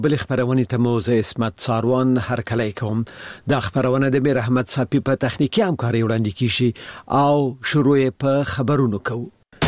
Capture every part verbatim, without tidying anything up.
بل خبرونه ته موزه اسمت ساروان هرکلی کوم د خبرونه د میر احمد صافی په تخنیکی همکاري وړاندې کیشي او شروع په خبرونو کوو.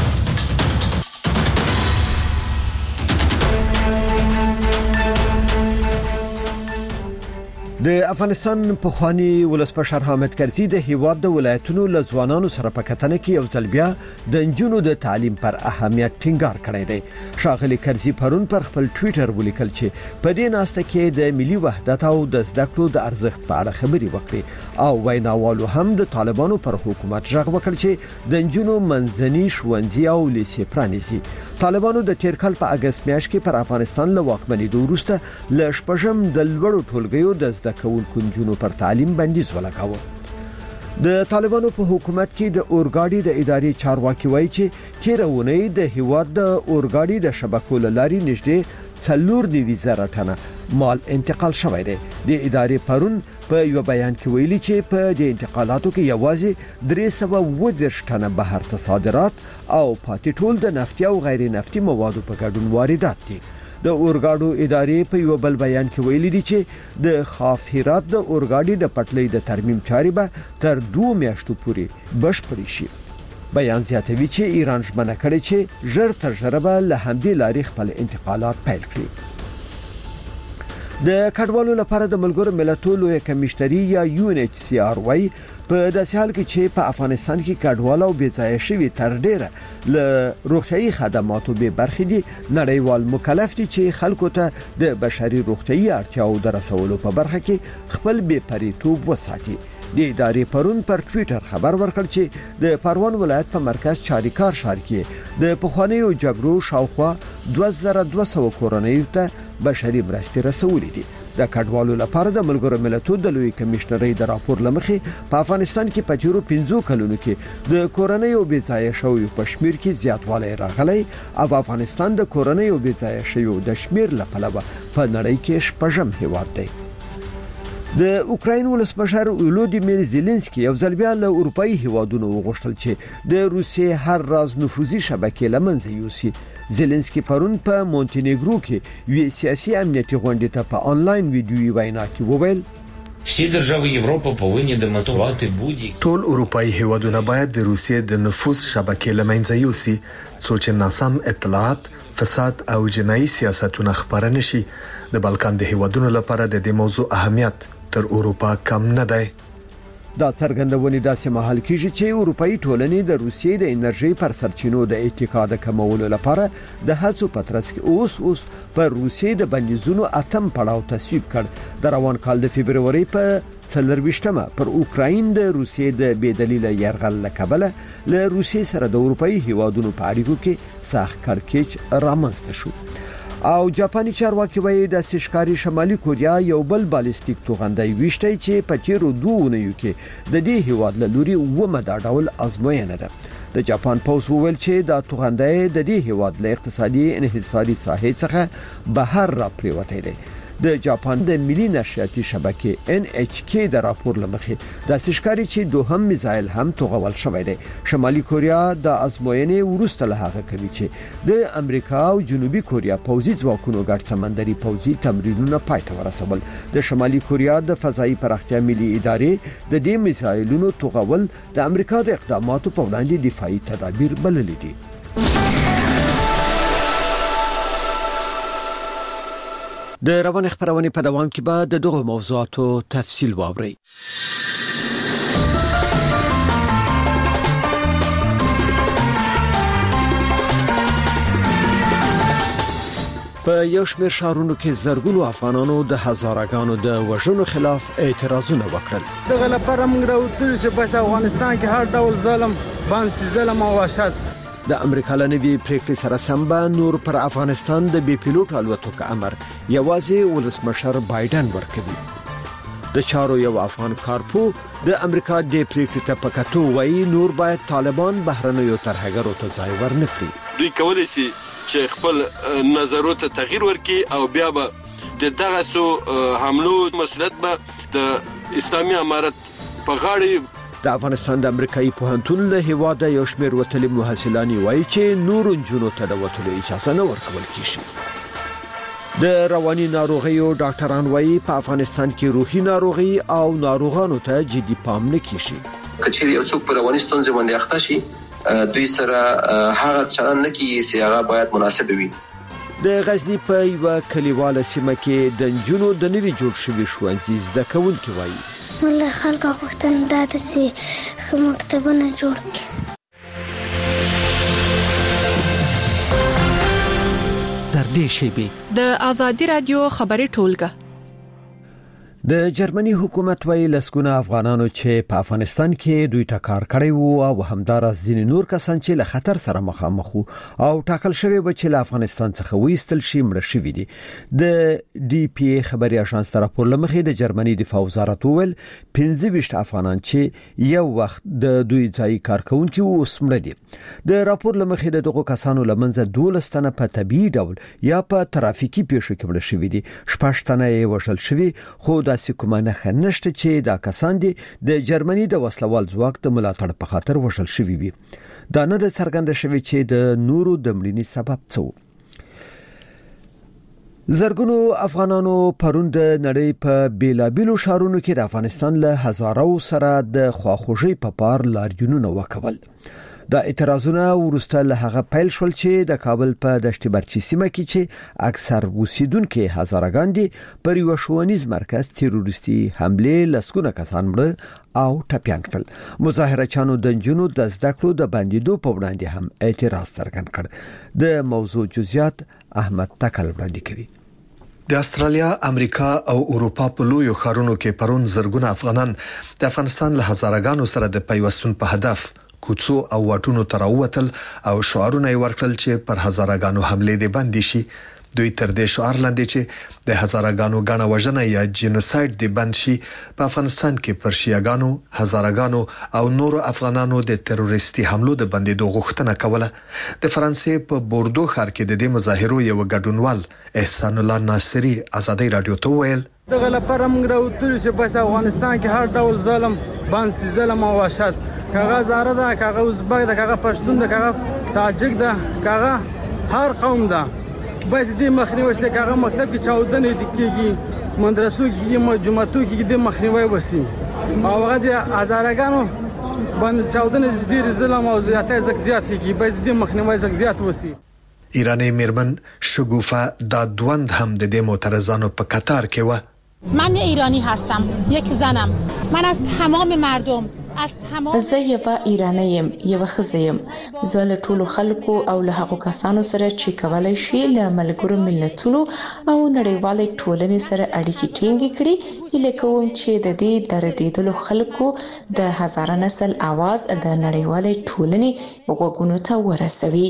د افغانستان پخوانی ولسمشر حامد کرزي د هیواد د ولایتونو له ځوانانو سره په کتنه کې یو ځل بیا د انجونو د تعلیم پر اهمیت ټینګار کړی دی. ښاغلي کرزي پرون پر خپل ټوئیټر ولیکل چې په دې ناسته کې د ملي وحدت او د زده کړو د ارزښت په اړه خبرې وکړي او ویناوالو هم د طالبانو پر حکومت ژغ وکړ چې د انجونو منځني ښوونځي او لیسې پرانیزي. طالبانو د تیر کال په اگست میاشت کې پر افغانستان له واکمنۍ وروسته له شپږم د لوړو ټولګیو د زده کوونکو نجونو پر تعلیم بندیز ولګاوه. د طالبانو په حکومت کې د اورګاډي د ادارې چارواکي وایي چې تیرونه د هیواد د اورګاډي د شبکو لاري نږدې څلور نیوي زره ټنه مال انتقال شوی دی. د ادارې پرون په یو بیان کې ویلي چې په دې انتقالاتو کې یوازې درې سوه اووه دېرش ټنه بهر ته صادرات او پاتې ټول د نفتي او غیر نفتي موادو په ګډون واردات دي. د اورګاډو ادارې په یو بل بیان کې ویلي دي چې د خافهرات د اورګاډي د پټلۍ د ترمیم چارې به تر دوه میاشتو پورې بشپړې شي. بیان زیاتوي چې ایران ژمنه کړې چې ژر تر ژره به له همدې لارې خپل انتقالات پیل کړي. د کډوالو لپاره د ملګرو ملتونو لویه کمیشنري یا یو ان ایچ سی آر وايي په داسې حال کې چې په افغانستان کې کډوال او بېځایه شوي تر ډیره له روغتيایي خدماتو به برخې دي. نړیوال مکلف دي چې خلکو ته د بشري روغتيایي اړتیاو د رسولو په برخه کې خپل بې پریتوب وساتي. د ادارې پرون پر ټوئیټر خبر ورکړ چې د پروان ولایت په مرکز چاریکار ښار کې د پخوانیو جګړو شاوخوا دوه زره دوه سوه کورنۍ ته بشري مرستې رسولې دي. د کډوالو لپاره د ملګرو ملتونو د لوی کمیشنرۍ د راپور لمخې په افغانستان کې په تیرو پنځو کلونو کې د کورنۍ بې ځایه شویو په شمیر کې زیاتوالی راغلی او افغانستان د کورنۍ بې ځایه شویو د شمیر له پلوه په نړۍ کې شپږم هیواد دی. د اوکراین ولسمشر ولودیمیر زيلنسکي یو ځل بیا له اروپאי هیوادونو وغوښتل چې د روسیې هر راز نفوذي شبکې لمنځه یوسي. زيلنسکي پرون په مونټینیګرو کې وی سیاسي امنیتي غونډې ته په آنلاین ویډیويي وینا کې وویل всі держави Європи повинні демонтувати будь-які ټول اروپאי هیوادونه باید د روسیې د نفوذ شبکې لمنځه یوسي څو چې ناسم اطلاعات، فساد او جنایي سیاستونه خپاره نشي. د بلکان د هیوادونو لپاره د دې موضوع اهمیت تر اروپا کم نه دی. دا څرګندونې داسې مهال کېږي چې اروپאי ټولنې د روسیې د انرژي پر سرچینو د اتکا د کمولو لپاره د هڅو په ترڅ کې اوس اوس پر روسیې د بندیزونو اتم پړاو تصویب کړ. د روان کال د فبرवरी په څلرويشتمه پر اوکراین د روسیې د بېدلیله یرغل له کبله له روسیې سره د اروپאי هیوادونو په اړیکو کې سخت کړکېچ رامنځته شو. او جاپاني چارواکي وایي د سشکاري شمالي کوریا یو بل بالستیک توغندۍ ویشتي چې په تیرو دوه اونیو کې د دې هیواد له لوري ومه دا ډول ازموینه ده. د جاپان پوز وویل چې دا توغندۍ د دې هیواد له اقتصادي انحصاري ساحې څخه بهر را پریوتې ده. د جاپان د ملي نشریاتي شبکې ان ایچ کی د راپور لمخې د سشکاري چې دوهم میزایل هم توغول شوی دی. شمالي کوریا د ازموینې وروسته له هغه کوي چې د امریکا او جنوبي کوریا پوځي ځواکونو ګډ سمندري پوځي تمرینونه پای ته ورسول. د شمالي کوریا د فضایي پراختیا ملي ادارې د دې میزایلونو توغول د امریکا د اقداماتو په وړاندې دفاعي تدابیر بللي دي. د روان خبرونه په دوام کې به د دغه موضوعاتو تفصیل واوري. په یو شمېر ښارونو کې زرګونو افغانانو د هزارګانو د وژنو خلاف اعتراضونه وکړل. دغه لپاره موږ راوځو چې په افغانستان کې هر ډول ظلم، باندې ظلم او وحشت د امریکا لنوي پریکړې سره سم به نور پر افغانستان د بي پيلوټ الوتکو امر یوازې ولسمشر بایدن ورکوي. د چارو یو افغان کارپو د امریکا د پریکړې ته پکاتو وایي نور باید طالبان بهرنیو ترهګرو ته ځای ورنکړي. دوی کولای شي چې خپل نظرونو ته تغییر ورکړي او بیا به د دغه سو حملو مسؤلیت به د اسلامي امارت په غاړه. د افغانستان د امریکایي پوهنتون له هیواده یو شمېر وتلي محصلان وایي چې نور جنونو ته د وتلو اجازه نه ورکول کیږي. د رواني ناروغیو ډاکټران وایي په افغانستان کې روحي ناروغي او ناروغانو ته جدي پام نه کیږي. کچېری یو څوک پر رواني ستونزې باندې اخته شي دوی سره هغه چلند نه کیږي چې هغه باید مناسب وي. د غزنی په یو کلیواله سیمه کې د نجونو د نوي جوړ شوي ښوونځي زده کوونکي وایي مله خلک غوښتنه ده چې مکتبونه جوړ کړي. تر دې شیبې د آزادي رادیو خبري ټولګه. د جرمني حکومت وایي لسګونه افغانانو چې په افغانستان کې دوی ته کار کړی وو او همدارس ځینې نور کسان چې له خطر سره مخامخ وو او ټاکل شوی و چې له افغانستان څخه وایستل شي مړه شوي دي. د ډي پی ای خبري اژانس تر راپور لمخې د جرمني دفاع وزارت وویل پنځه ویشت افغانان چې یو وخت د دوی ځای کارکونکي وو اوس مړه دي. د راپور لمخې د دغو کسانو لمنځه دولس تنه په طبيعي ډول یا په ترافیکي پیښو کې مړه شوي دي. شپږ تنه یې وژل شوي خو داسې کومه نه خنشته چې دا کسان دي د جرمني د وسلوال ځواک د ملاتړ په خاطر وژل شوي وي. دا نه د څرګنده شوی چې د نورو د مړینې سبب څه و. زرګونو افغانانو پرون د نړۍ په بیلابیلو ښارونو کې د افغانستان له هزارو سره د خواخوږۍ په پار لاریونونه وکول. دا اعتراضونه ورسته له هغه پیل شول چې د کابل په دشت برچی سیمه کې چې اکثر اوسیدونکو هزارګان دي پر یو ښوونیز مرکز تروریستي حمله لسګونه کسان مړ او ټپيان کړل. مظاهرچانو د جنونو د زده کړو د بندیدو په وړاندې هم اعتراض څرګند کړ. د موضوع جزئیات احمد تکل وړاندې کوي. د استرالیا، امریکا او اروپا په لویو ښارونو کې پرون زرګونه افغانان د افغانستان له هزارګانو سره د پیوستون په هدف کوڅو او واټونو ته راووتل او شعارونه یې ورکړل چې پر هزارګانو حمله دي بندي شي. دوی تر دې شعار لاندې چې د هزارګانو غاڼه وژنه یا جنوساید دی بند شي په افغانستان کې پر شیعاګانو، هزارګانو او نورو افغانانو د تروریستي حملو د بندیدو غوښتنه کوله. د فرانسې په بوردو ښار کې د دې مظاهرو یو ګډونوال احسان الله ناصری آزادۍ رادیو ته ویل دغه لپاره موږ راوتل چې په افغانستان کې هر ډول ظلم، باندې ظلم او وحشت کاغه زاره ده، کاغه ازبک ده، کاغه پښتون ده، کاغه تاجک ده، کاغه هر قوم ده. بس دې مخنیوي چې کاغه مکتب کې چاودنې دي کېږي، مدرسو کې جمعتو کې دې مخنیوي وسی او هغه د هزارګانو باندې چاودنې ډېر ظلم او زیاتې زک زیات کېږي. بس دې مخنیوي زک زیات وسی. ایرانی میرمن شگوفه دادوند هم د دې معترضانو په قطار کې و. من ایرانی هستم، یک زنم. من از تمام مردم زه یو ایرانی یم، یو ښځه یم. زه له ټولو خلکو او له هغو کسانو سره چې کولای شي له ملګرو ملتونو او نړیوالې ټولنې سره اړیکې ټینګې کړي. هیله کوم چې د دې دردېدلو خلکو د هزاره نسل आवाज د نړیوالې ټولنې غوږونو ته ورسوي.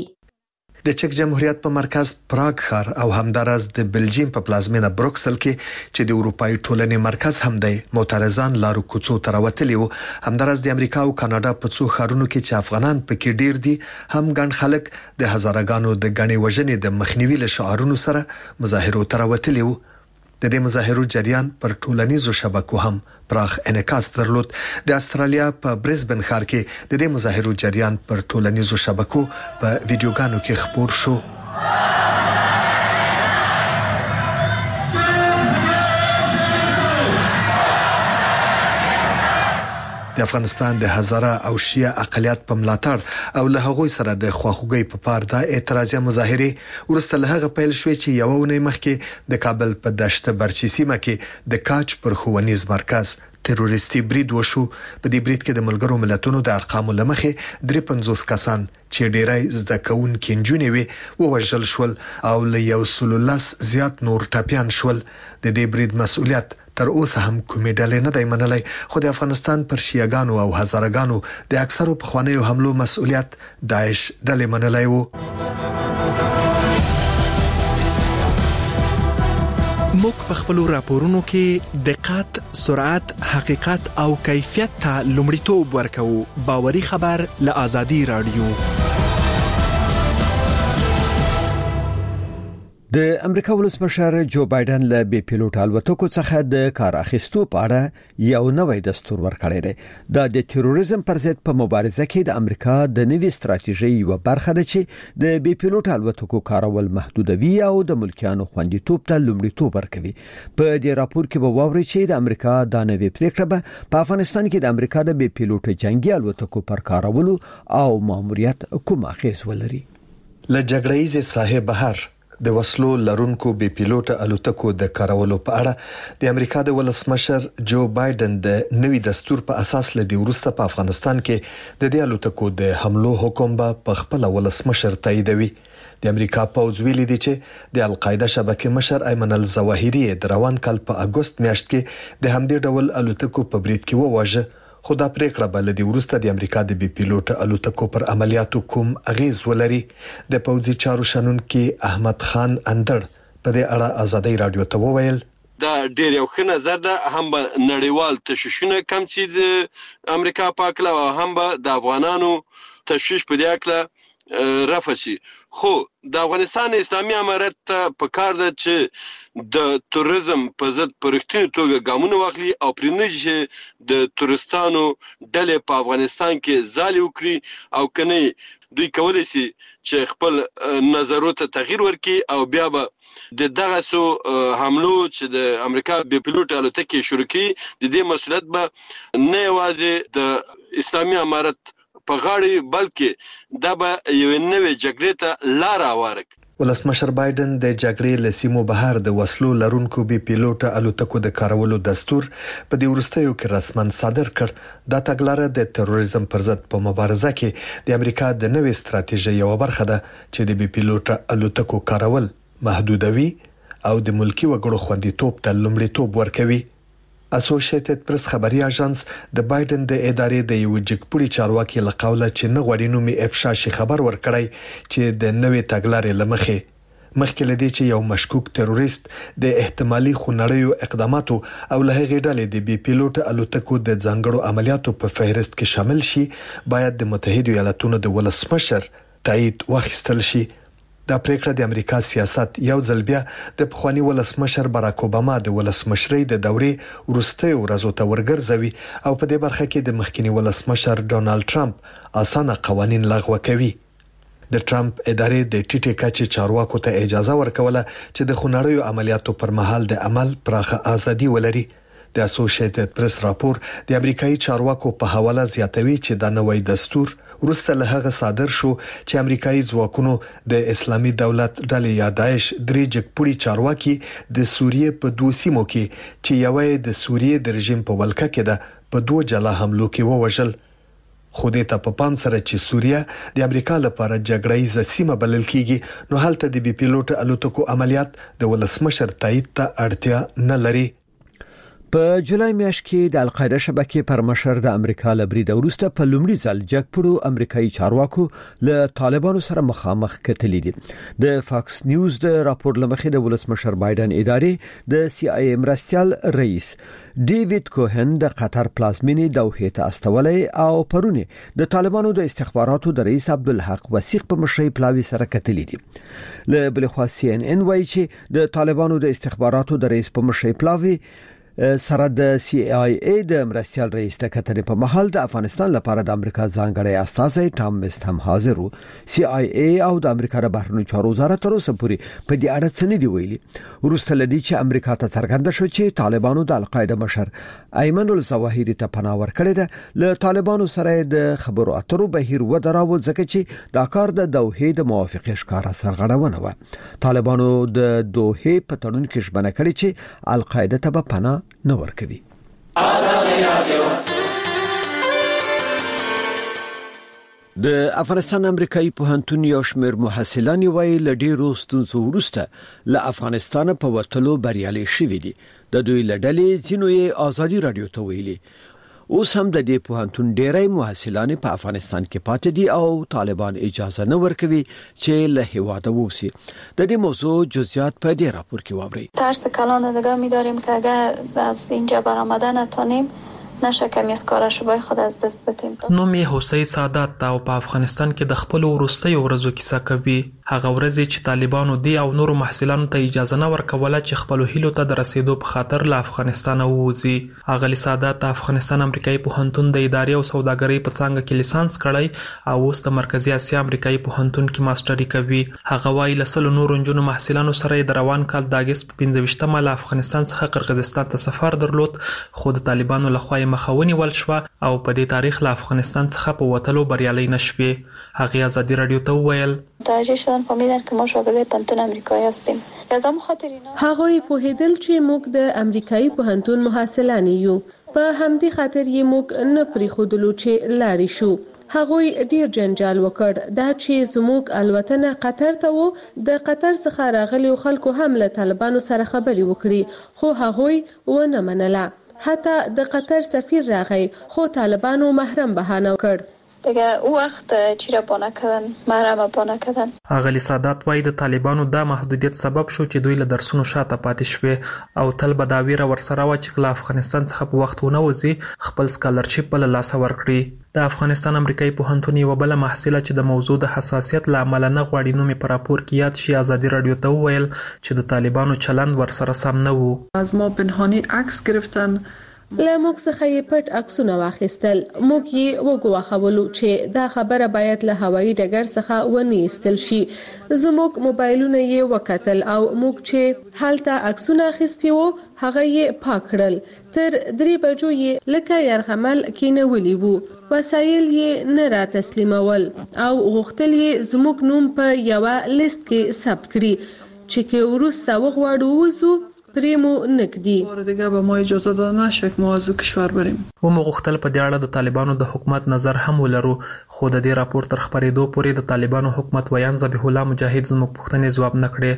د چک جمهوریت په مرکز پراګ ښار او همدارس د بلجیم په پلازمینه بروکسل کې چې د اروپאי ټولنې مرکز هم دی معترضان لارو کوڅو ته راوتلي وو. همدارس د امریکا او کاناډا په څو ښارونو کې چې افغانان پکې ډیر دي هم ګڼ خلک د هزارګانو د غني وژنې د مخنیوي له شعارونو سره مظاهرو ته راوتلي وو. د دې مظاهرو جریان پر ټولنیزو شبکو هم پراخ انعکاس درلود. د استرالیا په برزبن ښار کې د دې مظاهرو جریان پر ټولنیزو شبکو په ویډیوګانو کې خپور شو. د افغانستان د هزاره او شیعه اقلیت په ملاتړ او له هغوی سره د خواخوږۍ په پار د اعتراضي مظاهره ورسته له هغه پیل شوې چې یو ونې مخکې د کابل په دشت برچی سیمه کې د کاچ پر ښوونیز مرکز تروریستي برید وشو. په دې برید کې د ملګرو ملتونو د ارقامو لمخې درې پنځوس کسان چې ډیری زده کوونکي نجونې وي ووژل شول او له یو سل لس زیات نور ټپيان شول. د دې برید مسؤلیت تر اوسه هم کومې ډلې نه دی منلای، خو د افغانستان پر شیعاګانو او هزارګانو د اکثرو پخوانیو حملو مسؤلیت داعش ډلې منلای وو. موږ په خپل راپورونو کې دقت، سرعت، حقیقت او کیفیت ته لومړیتوب ورکوو. باوري خبر له آزادي رادیو. د امریکا ولسمشر جو بایدن له بي پيلوټ الوتکو څخه د کار اخیستو په اړه یو نوی دستور ورکړی دی دا د تروریزم پر ضد په مبارزه کې د امریکا د نوي ستراتیژي یو برخه ده چې د بي پيلوټ الوتکو کارول محدودوي او د ملکیانو خوندیتوب ته لومړیتوب ورکوي په دې راپور کې به واوري چې د امریکا د نوي پریکړه په افغانستان کې د امریکا د بي پيلوټ جنگي الوتکو پر کارولو او ماموریت کوم اغیز ولري له جګړې ساحه بهر د وسلو لرونکو بي پيلوټ الوتکو د کارولو په اړه د امریکا د ولسمشر جو بایدن د نوي دستور په اساس لدی ورسته په افغانستان کې د دې الوتکو د حملو حکم به په خپل ولسمشر تاییدوي د امریکا پوځ ویلي دی چې د القاعده شبکې مشر ایمن الزواهری د روان کال په اگست میاشت کې د همدې ډول الوتکو په برید کې وواژه خو دا پریکړه بل دی ورسته د امریکا د بي پيلوټ الوتکو پر عملیاتو کوم اغیز ولري د پوځي چارو شنونکو احمد خان اندر په دې اړه ازادي رادیو ته وویل دا ډېر یو ښه نظر ده هم نړیوال تشویشونه کم چې د امریکا پاکله او هم د افغانانو تشویش په دې اړه رفع شي خو د افغانستان اسلامي امارت ته پکار ده چې د توریزم په ضد پرختنی توګه ګامونه واخلي او پرنځي د تورستانو ډلې په افغانستان کې ځالي وکړي او کني دوی کولای شي چې خپل نظرونو ته تغییر ورکړي او بیا به د دغه سو حملو چې د امریکا بي پيلوټ الوتکې شروع کړي د دې مسؤلیت به نه یوازې د اسلامي امارت په غاړه بلکې دا به یو نوې جګړې ته لار هواره ولسمشر بایدن د جګړې لسیمو بهر د وسلو لرونکو بي پيلوټ الوتکو د کارولو دستور په دې ورستیو کې رسمن صادر کړ دا تګلاره د تروریزم پر ضد په مبارزه کې د امریکا د نوې ستراتیژۍ یو برخه ده چې د بي پيلوټ الوتکو کارول محدودوي او د ملکی وګړو خوندیتوب ته لومړیتوب ورکوي اسوسییټډ پریس خبري اژانس د بایدن د ادارې د یو جګپوړي چارواکي لقوله چې نه غوړي نومي افشا شي خبر ورکړی چې د نوې تګلارې لمخې مخکې لدی چې یو مشکوک تروریست د احتمالي خونړیو اقداماتو او له هغې ډلې د بي پيلوټ الوتکو د ځانګړو عملیاتو په فهرست کې شامل شي باید د متحده ایالاتونو د ولسمشر تایید واخیستل شي دا پریکړه د امریکا سیاست یو ځل بیا د پخوانی ولسمشر باراک اوباما د ولسمشرۍ د دورې وروستیو ورځو ته ورګرځوي او په دې برخه کې د مخکنی ولسمشر ډونالد ټرمپ اسانه قوانين لغوه کوي د ټرمپ ادارې د ټیټه کچې چارواکو ته اجازه ورکوله چې د خونړیو عملیاتو پر مهال د عمل پراخه ازادي ولري د اسوسییټډ پریس راپور د امریکایي چارواکو په حواله زیاتوي چې دا نوې دستور ورسته له هغه صادر شو چې امریکایي ځواکونو د اسلامي دولت ډلې یا داعش درې جګپوړي چارواکي د سوریې په دوه سیمو کې چې یوه د سوریې د رژیم په ولکه کې ده په دوه جلا حملو کې ووژل خو دې ته په پام سره چې سوریه د امریکا لپاره جګړه‌یزه سیمه بلل کیږي نو هلته د بي پيلوټ الوتکو عملیات د ولسمشر تایید ته اړتیا نه لري په جولای میاشت کې د القاعده شبکې پر مشر د امریکا لبرید وروسته په لومړي ځل جګپړو امریکایي چارواکو له طالبانو سره مخامخ کتلې دي د فاکس نیوز د راپور لمخې د ولسمشر بایدن ادارې د سی آی ای مرستيال رئیس ډیوډ کوهن د قطر پلازمینې دوحې ته استولې او پرونه د طالبانو د استخباراتو د رئیس عبدالحق وثیق په مشرۍ پلاوي سره کتلې دي له بل خوا سی ان ان وايي چې د طالبانو د استخباراتو د رئیس په مشرۍ پلاوي سره د سی آی ای د مرستيال رئیس ته کتنې په محل د افغانستان لپاره د امریکا ځانګړی استازی ټام وست هم حاضر وو سی آی ای او د امریکا د بهرنیو چارو وزارت تر اوسه پورې په دې اړه څه نه دی ویلي ورسته لدی چې امریکا ته څرګنده شو چې طالبانو د القاعده مشر ایمن الزواهری ته پناه ورکړې ده له طالبانو سره د خبرو اترو بهیر و دراو ځکه چې دا کار د دوحې د موافقې ښکارا سرغړونه و طالبانو د دوحې په تړون کې ژمنه کړې چې القاعده ته پناه نه ورکوي د افغانستان امریکایي پوهنتون یو شمېر محصلان وایي ل ډیرو ستونزو وروسته له افغانستان په وټلو بریالي شوي دي د دوی لړلې زینو یې ازادي رادیو ته ویلي اوس هم د دې پوهنتون ډیری محصلان په افغانستان کې پاتې دي او طالبان اجازه نه ورکوي چې له هیواده ووسی د دې موضوع جزئیات په دې راپور کې واوري ترس کلان دیگه می‌داریم که اگر از اینجا برآمده نتونیم نشه کمی از کارش باید خود از دست بدیم. نومي حسین سادات او په افغانستان کې د خپل ورستۍ ورځو کیسه کوي. هغه ورځې چې طالبانو دی او نورو محصلانو ته اجازه نه ورکوله چې خپل هیلو ته د رسیدو په خاطر له افغانستان ووځي. اغلی سادات د افغانستان امریکایي پوهنتون د ادارې او سوداګرۍ په څانګه کې لیسانس کړی او اوس د مرکزی اسیا امریکایي پوهنتون کې ماستري کوي. هغه وايي لسل نورو نجونو محصلانو سره د روان کال د اگست په پنځه ویشتمه له افغانستان څخه قرغیزستان ته سفر درلود، خو د طالبانو لخوا یې مخاوني ول شو او په دې تاریخ له افغانستان څخه په وټلو بریالي نشوي. هغه ازادي رادیو ته وویل متوجه شدن فهمیدن که ما شاگرد پوهنتون امریکایی هستیم. از هم خاطر اینا هغوی پوهیدل چې موږ د امریکایي پوهنتون محصلان یو، په همدې خاطر یې موږ نه پریښودلو چې لاړې شو. هغوی ډیر جنجال وکړ دا چې زموږ الوتنه قطر ته وو. د قطر څخه راغلي خلکو هم له طالبانو سره خبرې وکړي خو هغوی ونه منله. حتی د قطر سفیر راغی خو طالبانو محرم بهانه وکړ. دیگه او وقت چی را با نکردن، محرم با نکردن. اغلی سادات وای د طالبانو دا محدودیت سبب شو چې دوی له درسونو شاته پاتې شوي او تل به دا ویره ورسره و چې له افغانستان څخه په وخت ونه وځي خپل سکالرشپ په لاس ورکړي. د افغانستان امریکایي پوهنتون یو بل محصله چې د موضوع د حساسیت له امله نه غواړي نو می پر راپور کې یاد شي ازادي رادیو ته وویل چې د طالبانو چلند ورسره سم نه وو. از ما پنهانی عکس گرفتن، له موږ څخه یې پټ عکسونه واخیستل. موږ یې وګواښولو چې دا خبره باید له هوایي ډګر څخه ونه ایستل شي. زموږ موبایلونه یې وکتل او موږ چې هلته عکسونه اخیستي وو هغه یې پاک کړل. تر درې بجو یې لکه یرغمل کېنولي وو. وسایل یې نه را تسلیمول او غوښتل یې زموږ نوم په یوه لیست کې ثبت کړي چې که وروسته وغواړو وځو پریمو نکدی. دیگه به ما اجازه داده نشه که ما از کشور بریم. و مغختل په دې اړه د طالبانو د حکومت نظر هم ولرو، خو د دې راپور تر خبرېدو پورې د طالبانو حکومت ویان ذبیح الله مجاهد زموږ پوښتنې ځواب نه کړې.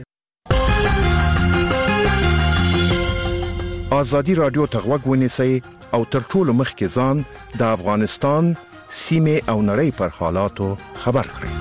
ازادي رادیو ته غوږ ونیسئ او تر ټولو مخکې ځان د افغانستان سیمه او نړۍ پر حالاتو خبر کړئ.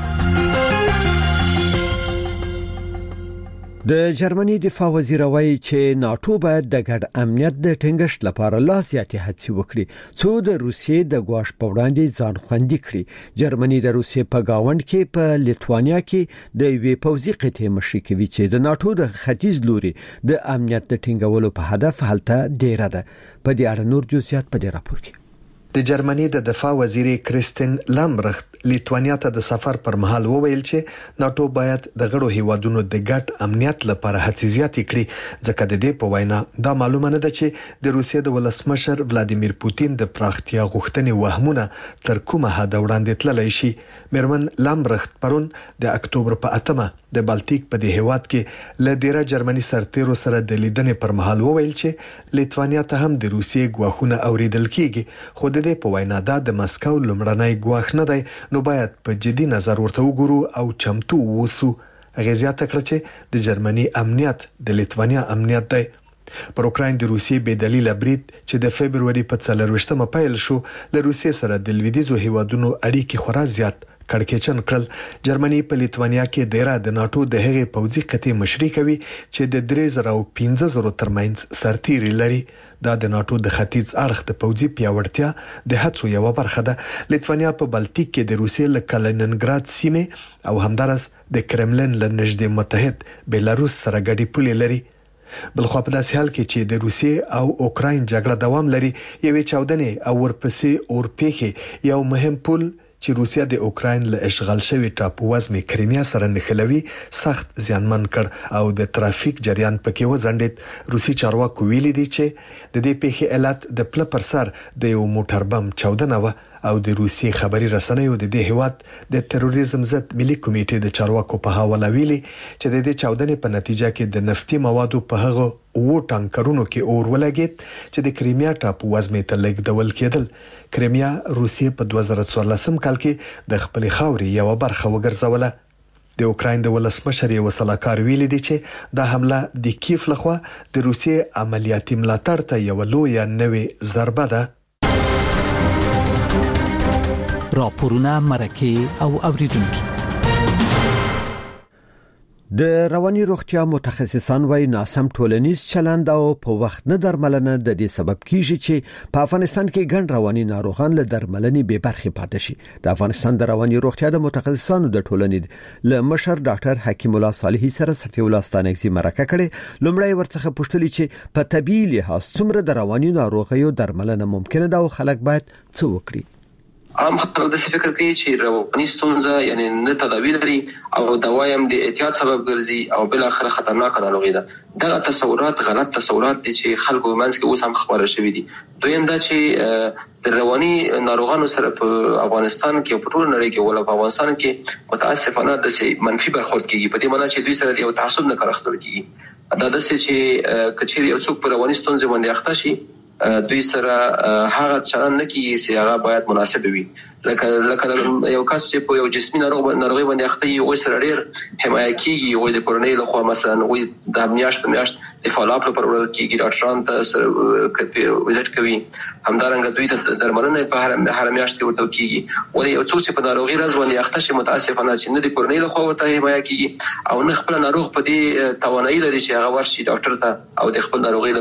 د جرمني دفاع وزیر وایي چې ناتو باید د ګډ امنیت د ټینګښت لپاره لا زیاتې هڅې وکړي څو د روسیې د ګواښ په وړاندې ځان خوندي کړي. جرمني د روسیې په گاوند کې په لیتوانیا کې د یوې پوځي قطعې مشري کوي چې د ناتو د ختیځ لوري د امنیت د ټینګولو په هدف هلته ډیره ده. په دې اړه نور جزئیات په دې راپور کې. د جرمني د دفاع وزیر کریستین لامبرخت لیتوانیا ته د سفر پر مهال وویل چې ناتو باید د غړو هیوادونو د ګډ امنیت لپاره هڅې زیاتې کړي ځکه د دې په وینا دا معلومه نه ده چې د روسیې د ولسمشر ولادیمیر پوتین د پراختیا غوښتنې وهمونه تر کومه حد وړاندې تللی شي. میرمن لامبرخت پرون د اکتوبر په اتمه د بالټیک په دې هیواد کې ل ډیره جرمني سرتیرو سره د لیدنې پر مهال وویل چې لیتوانیا ته هم د روسیې ګواښونه اوریدل کیږي خو د دې په وینا دا د مسکو لمړنۍ ګواښ نه دی نو باید په جدي نظر ورته وګورو او چمتو ووسو. غزيات کړ چې د جرمني امنیت د لیتوانیا امنیت دی. پر اوکراین د روسیې بې دلیل برید چې د فبرवरी په څلرويشتمه پیل شو له روسیې سره د لویدیزو هیوادونو اړیکې خورا زیات کړکېچن کړل. جرمني په لیتوانیا کې ډیره د ناتو د هغې پوځي قطعې مشري کوي چې د درې زره او پنځه زره ترمنځ سرتیري لري. دا د ناتو د ختیځ اړخ د پوځي پیاوړتیا د هڅو یو برخه ده. لیتوانیا په بالټیک کې د روسیې له کالینینګراد سیمه او همدارس د کرملین له نږدې متحد بیلاروس سره ګډي پولې لري. بلخو په داسې حال کې چې د روسیې او اوکراین جګړه دوام لري یوې چاودنې او ورپسې اورپېخي یو مهم پول چې روسیا د اوکراین له اشغال شوی ټاپو وزمي کریمیا سره نښلوي سخت زیانمن کړ او د ترافیک جریان پکې وځنډید. روسي چارواکو ویلي دي چې د دې پیښې علت د پله پر سر د یو موټر بم چاودنه و او د روسي خبري رسنیو د دې هیواد د تروریزم ضد ملي کمیټې د چارواکو په حواله ویلي چې د دې چاودنې په نتیجه کې د نفتي موادو په هغه او ټانکرونو کې اور ولګید چې د کریمیا ټاپو وزمي ته لیږدول کېدل. کریمیا روسیې په دوه زره څوارلسم کال کې د خپل خاوري یو برخه وګرځوله. د اوکراین د ولسمشر یو سلاکار ویلي دی چې دا حمله د کیف لخوا د روسیې عملیاتي ملاتړ ته یو لوی نوې ضربه ده. راپورونه مرکه او اوریدونکو د رواني روغتیا متخصصان وايي ناسم ټولنیز چلند او په وخت نه درملنه د دې سبب کیږي چې په افغانستان کې ګڼ رواني ناروغان له درملنې بې برخې پاتې شي. د افغانستان د رواني روغتیا د متخصصانو د ټولنې له مشر ډاکټر حکیم الله صالحي سره صفي الله ستانکزي مرکه کړې. لومړی ورڅخه پوښتنه چې په طبيعي لحاظ څومره د رواني ناروغیو درملنه ممکنه ده او خلک باید څه وکړي. عام خلک د فکر کوي چې رواني ستونزه یعنی نه تداوی لري او دوایم د احتیاط سبب ګرځي او بل اخر خطرناک ناروغي ده. دا تصورات غلط تصورات دي چې خلکو منځ کې اوس هم خبره شوې دي. دویم دا چې د رواني ناروغانو سره په افغانستان کې په ټول نړۍ کې ول په افغانستان کې متاسفانه د منفي برخورد کیږي. په دې معنی چې دوی سره یو تعصب نه کار اخیستل کیږي. دا د څه چې کچېری یو څوک په رواني ستونزه باندې اخته شي دوی سره هغه چلن نه کیږي چې هغه باید مناسب وي. لکه لکه یو کس چې په یو جسمي ناروغ ناروغي باندې اخته وي او سره ډیر حمایه کیږي او د کورنۍ له خوا مثلا وي د میاشت میاشت د فالوپ لپاره ورل کیږي ډاکټران ته سره وزټ کوي. همدارنګه دوی ته درملنه په هر هر میاشت کې ورته کیږي. ولې یو څوک چې په ناروغي راز باندې اخته شي متاسفانه چې نه د کورنۍ له خوا ورته حمایه کیږي او نه خپل ناروغ په دې توانایي لري چې هغه ورشي ډاکټر ته او د خپل ناروغي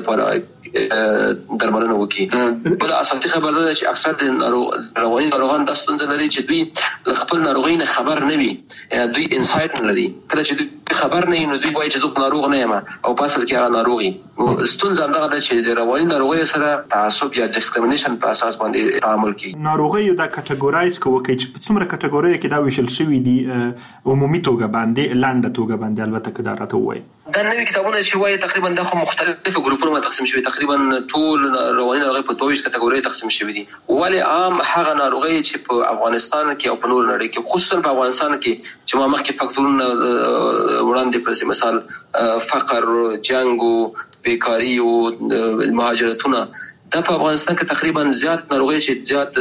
لپاره درملنه وکړي. بل اساسي خبره ده چې اکثر د ناروغ رواني ناروغان د ستونزې لري چې دوی خپل ناروغي نه خبر نه وي. دوی انسایت نه لري. کله چې دوی خبر نه وي نو دوی وایي چې زه ناروغ نه یم او په اصل کې هغه ناروغي. ستونزه دا ده چې د رواني ناروغي سره تعصب یا ډیسکریمینیشن په اساس باندې تعامل کوي. ناروغي د کټګورایز کوي چې په څومره کټګورۍ کې دا ویشل شوی دي عمومي توګه باندې لاندې توګه باندې البته کدا راته وایي. دا نوې کتابونه چې وایي تقریبا د خو مختلفو ګروپونو تقسیم شوی. تقریبا ټول رواني ناروغي په دوه کټګورۍ تقسیم شوی دي. ولی عام هغه ناروغي چې په افغانستان کې او په نور نړۍ کې خصوصا په افغانستان کې چې ما مخکې فاکتورونه وړاندې کړل مثال فقر، جنگ، بیکاری او مهاجرتونه دا په افغانستان کې تقریبا زیات ناروغي چې زیات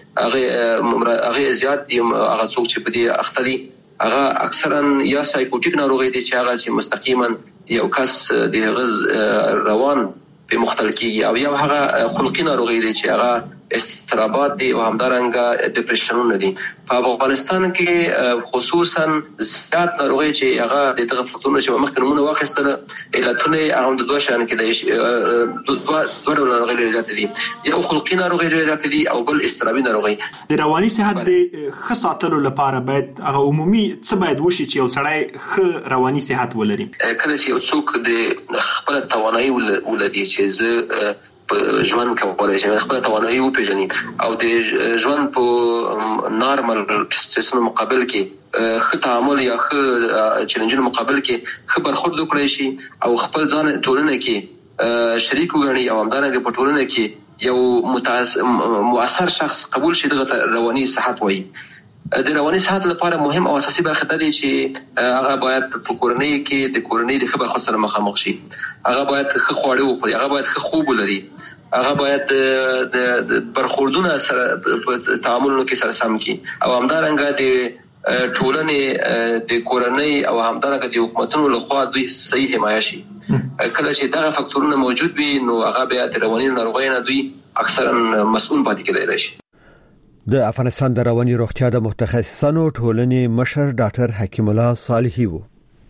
هغه هغه زیات دي. هغه څوک چې په دې اخته دي هغه اکثرا یا سایکوټیک ناروغي دي چې هغه چې مستقیما یو کس د غز روان په مختلف کیږي او یا هغه خلقي ناروغي دي چې هغه استرابات دي او همدارنګه ډیپریشنونه دي. په افغانستان کې خصوصا زیات ناروغي چې هغه د دغه فکتورونو چې مخکې نمونه واخیستل علتونه هغه د دوه شان کې د دوه دوه ناروغي زیات دي. یو خلقي ناروغي زیات دي او بل استرابي ناروغي. د رواني صحت د خصاتلو لپاره باید هغه عمومي څه باید وشي چې یو سړی ښه رواني صحت ولري. کله چې یو څوک د خپل توانایي ولري چې زه په ژوند کې کولای شي خپل توانایي وپیژني او د ژوند په نارمل سیستم مقابل کې ښه تعامل یا ښه چیلنجونو مقابل کې ښه برخورد وکړي شي او خپل ځان ټولنه کې شریک وګڼي او همدارنګه په ټولنه کې یو مؤثر شخص قبول شي. دغه رواني صحت وایي. د رواني صحت لپاره مهم او اساسي برخه ده چې هغه باید په کورنۍ کې د کورنۍ د خبر خاصه مخامخ شي. هغه باید ښه خواړه وخوري. هغه باید ښه خوب ولري. هغه باید د برخوردونه سره په تعاملونو کې سره سم کی او همدارنګه د ټولنې د کورنۍ او همدارنګه د حکومتونو لخوا دوی صحیح حمایت شي. کله چې دا فاکتورونه موجود وي نو هغه بیا د رواني ناروغیو نه دوی اکثرا مسؤل پاتې کېدای شي. د افغانستان د رواني روغتیا د متخصصانو ټولنې مشر ډاکټر حکیم الله صالحي وو.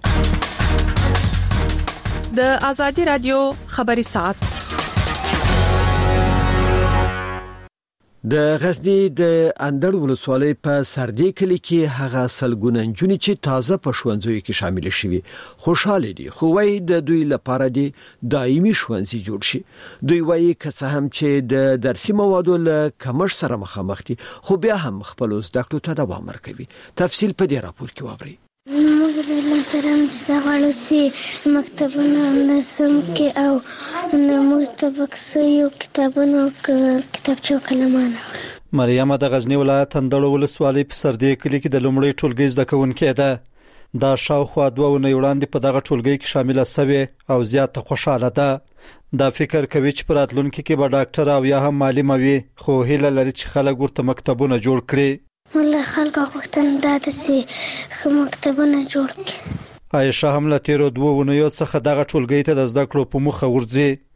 د آزادي رادیو خبري ساعت د غزنی د اندړ ولسوالۍ په سردی کلی کې هغه سلګونه نجونې چې تازه په ښوونځیو کې شامل شوي خوشاله دي خو وايي د دوی لپاره دي دایمي ښوونځي جوړ شي. دوی وايي که څه هم چې د درسي موادو له کمښت سره مخامخ دي خو بیا هم خپل زده کړو ته دوام ورکوي. تفصیل په دې راپور کې واورئ. موږ د علم سره مجده غواړو چې مکتبونه نسم کې او موږ تبکسه یو کتابونه کتابچه کلمانه. مریم د غزنی ولایت اندړ ولسوالۍ په سردی کلی کې د لومړي ټولګي زده کوونکې ده. دا شاوخوا دوه ونې وړاندې په دغه ټولګي کې شامله شوې او زیاته خوشاله ده. دا فکر کوي چې په راتلونکي کې به ډاکټر او یا هم معلم وي خو هیله لري چې خلک ورته مکتبونه جوړ کړي. والله خلک غوښتنه ده چې مکتبونه جوړ کړي. عایشه هم له تیرو دوه ونیو څخه دغه ټولګي ته د زده کړو په مخه ورځي.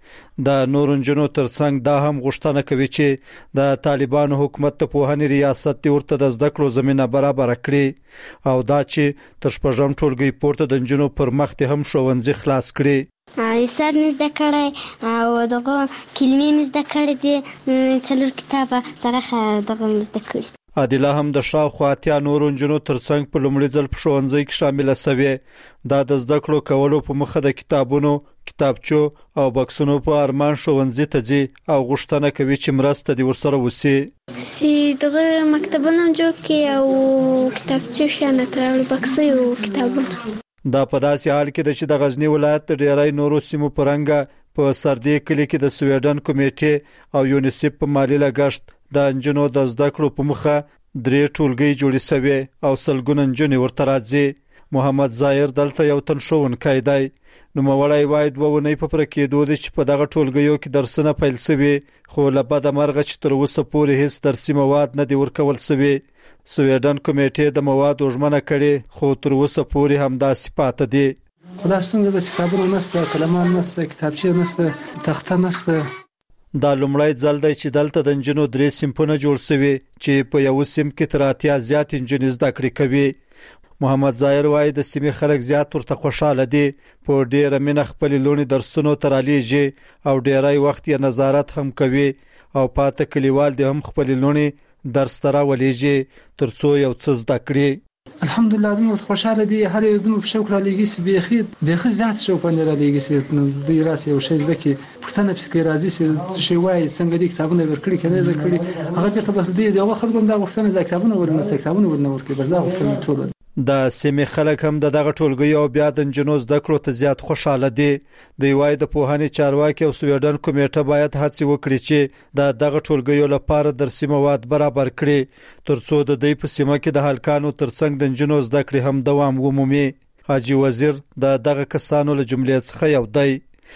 د نور انجنو ترڅنګ دا هم غوښتنه کوي چې د طالبانو حکومت ته پوهنې ریاست دی ورته د زده کړو زمينه برابر کړي او دا چې تر شپږم ټولګي پورته د انجنو پر مخ ته هم ښوونځي خلاص کړي. حساب مې زده کړی او دغه کلمې مې زده کړې دي، څلور کتابه دغه دغه مې زده کړي. عادله هم د شاوخوا اتیا نور انجنو ترڅنګ په لومړي ځل په ښوونځي کې شامله شوې. دا د زده کړو کولو په مخه د کتابونو، کتابچو او بکسونو په ارمان ښوونځي ته ځي او غوښتنه کوي چې مرسته دې ورسره وشي. چې دغه مکتبونه جوړ کړي او کتابچو شانه کړي، بکسې او کتابونه. دا په داسې حال کې ده چې د غزنی ولایت د ډیری نورو سیمو پرنګ په سردي کلی کې د سویډن کمیټې او یونیسف په مالی لګښت د انجنو د زده کړو په مخه درې ټولګي جوړې شوې او سلګونه انجنې ورته راځي. محمد ظاهر دلته یو تن ښوونکی دی. نوموړی وایي دوه اونۍ په پوره کېدو دي چې په دغه ټولګیو کې درسونه پیل شوي، خو له بده مرغه چې تر اوسه پورې هیڅ درسي مواد نه دي ورکول شوي. سویډن کمیټې د موادو ژمنه کړې خو تر اوسه پورې همداسې پاتې دي. دا ستونزه د کتابونو نشته، کلمان نشته، کتابچې نشته، تخته نشته. دا لومړی ځل دی چې دلته د انجنو درې صنفونه جوړ شوي چې په یو صنف کې تر اتیا زیات انجنې زده کړې کوي. محمد ظاهر وایي د سیمې خلک زیات ورته خوشاله دي، په ډېره مینه خپلې لوڼې درسونو ته رالیږي او ډېری وخت یې نظارت هم کوي او پاته کلیوال دې هم خپلې لوڼې درس ته راولېږي تر څو یو څه زده کړي. الحمدلله دومره خوشاله دي، هر یو دومره په شوق رالیږي چې بیخي بیخي زیات شوق باندې رالیږي چې نو دوی راسي یو شی زده کړي، پوښتنه پسې کوي، راځي چې څه شی وایي، څنګه دي کتابونه درکړي که نه درکړي، هغه بېرته بس دي دغه خلکو هم دا غوښتنه ده کتابونه ورنه کتابونه ورنه ورکړي، بس دا غوښتنه ټوله. د سیمې خلک هم د دغه ټولګیو او بیا د انجنو زده کړو ته زیات خوشاله دي. دوی وایي د پوهنې چارواکي او سویډن کمیټه باید هڅې وکړي چې د دغه ټولګیو لپاره درسي مواد برابر کړي تر څو د دوی په سیمه کې د هلکانو ترڅنګ د انجنو زده کړې هم دوام ومومي. حاجي وزیر د دغه کسانو له جملې څخه یو دی.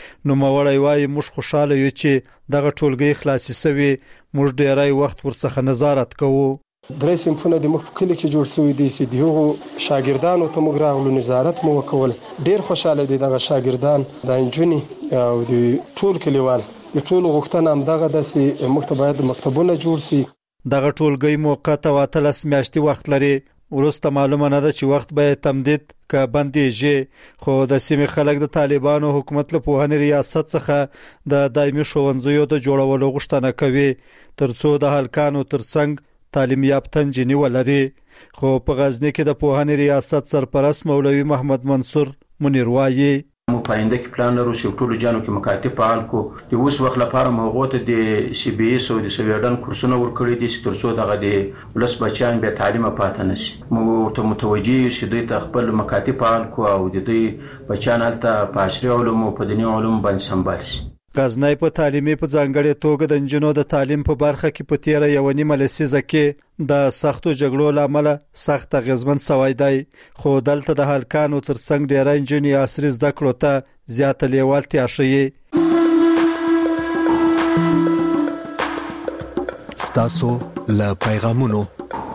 نوموړی وایي موږ خوشاله یو چې دغه ټولګي خلاصې شوي، موږ ډېری وخت ورڅخه نظارت کوو. درې صنفونه د مخ په کلی کې جوړ شوي دي چې د هغو شاګردانو ته موږ راغلو، نظارت مو وکول. ډېر خوشاله دي دغه شاګردان، د انجونې او د ټول کلیوال د ټول غوښتنه همدغه ده چې موږ ته باید مکتبونه جوړ شي. دغه ټولګي موقت او اتلس میاشتې وخت لري. وروسته معلومه نه ده چې وخت به تمدید که بندیږي، خو د سیمې خلک د طالبانو حکومت له پوهنې ریاست څخه د دایمي ښوونځیو د جوړولو غوښتنه کوي تر څو د هلکانو ترڅنګ تعلیم یافته نجونې ولري. خو په غزنی کې د پوهنې ریاست سرپرست مولوي محمد منصور منیر وایي مو پاینده کې پلان لرو چې ټول جانو کې مکاتب فعال کو د اوس وخت لپاره موغو ته د سی بي اس او د سویډن کورسونه ورکړي دي چې تر څو دغه د ولس بچیان به تعلیم پاتې نشي. مو ته متوجي شې دوی ته خپل مکاتب فعال کو او د دوی بچیان هلته په عصري علومو په دیني علومو باندې سمبال شي. غزنی په تعلیمي په ځانګړې توګه د انجنونو د تعلیم په برخه کې په تیره یو نیمه لسیزه کې د سختو جګړو له امله سخت اغېزمن شوی دی، خو دلته د هلکانو ترڅنګ ډېری نجونې عصري زده کړو ته زیاته لیوالتیا ښیي. ستاسو له پیغامونو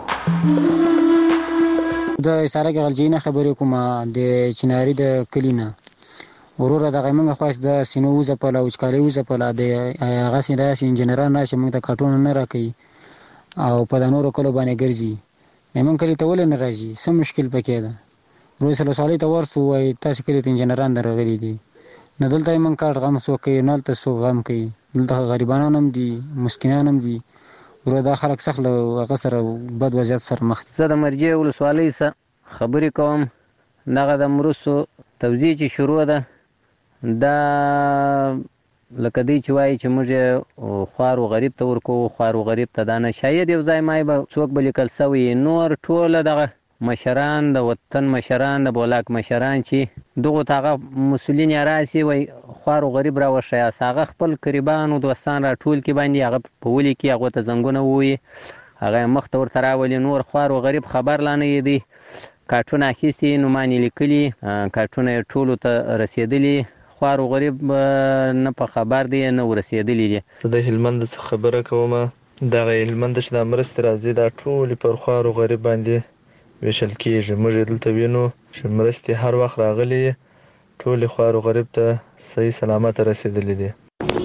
د سارک غلجینه خبرې کومه د چناري د کلینه وروره دغه موږ خواست د سینو وځپله او وچکالي وځپله د هغه سین داسې انجینران راشي موږ ته کارټونه نه راکوي او په د نورو کلو باندې ګرځي. موږ کلي ته ولې نه راځي؟ څه مشکل پکې ده؟ روز ولسوالۍ ته ورسو وایي تاسې کلي ته انجینران درغلي دي، نه دلته یې موږ کارت غم څوک کوي، نه هلته څوک غم کوي، دلته غریبانان هم دي، مسکینان هم دي. ورو دا خلک سخت له هغه سره بد وضعیت سره مخ دي. زه د مرجې ولسوالۍ څخه خبرې کوم. دغه د مرستو توزیع چې شروع ده دا لکه دی چې وایي چې موږ خوار و غریب ته ورکو، خوار و غریب ته دا نه، شاید یو ځای مای به څوک به لیکل سوی نور ټوله دغه مشران د وطن مشران د بولاک مشران چې دغو ته هغه مسؤلین یې راسي وایي خوار و غریب راوښیاست، هغه خپل قریبان و دوستان را ټول کې باندې هغه په ولیکي، هغو ته زنګونه ووایي، هغه یې مخ ته ورته راولي. نور خوار و غریب خبر لا نه دی، کارټونه اخیستي، نومان یې لیکلي، کارټونه یې ټولو ته رسېدلي، خوار و غریب نه په خبر دی نه ورسېدلی دي. زه د هلمند څخه خبره کوم. دغه هلمند چې د مرستې راځي دا ټولې پر خوار و غریب باندې ویشل کېږي. موږ یې دلته وینو چې مرستې هر وخت راغلي، ټولې خوار و غریب ته صحیح سلامت رسېدلی دي.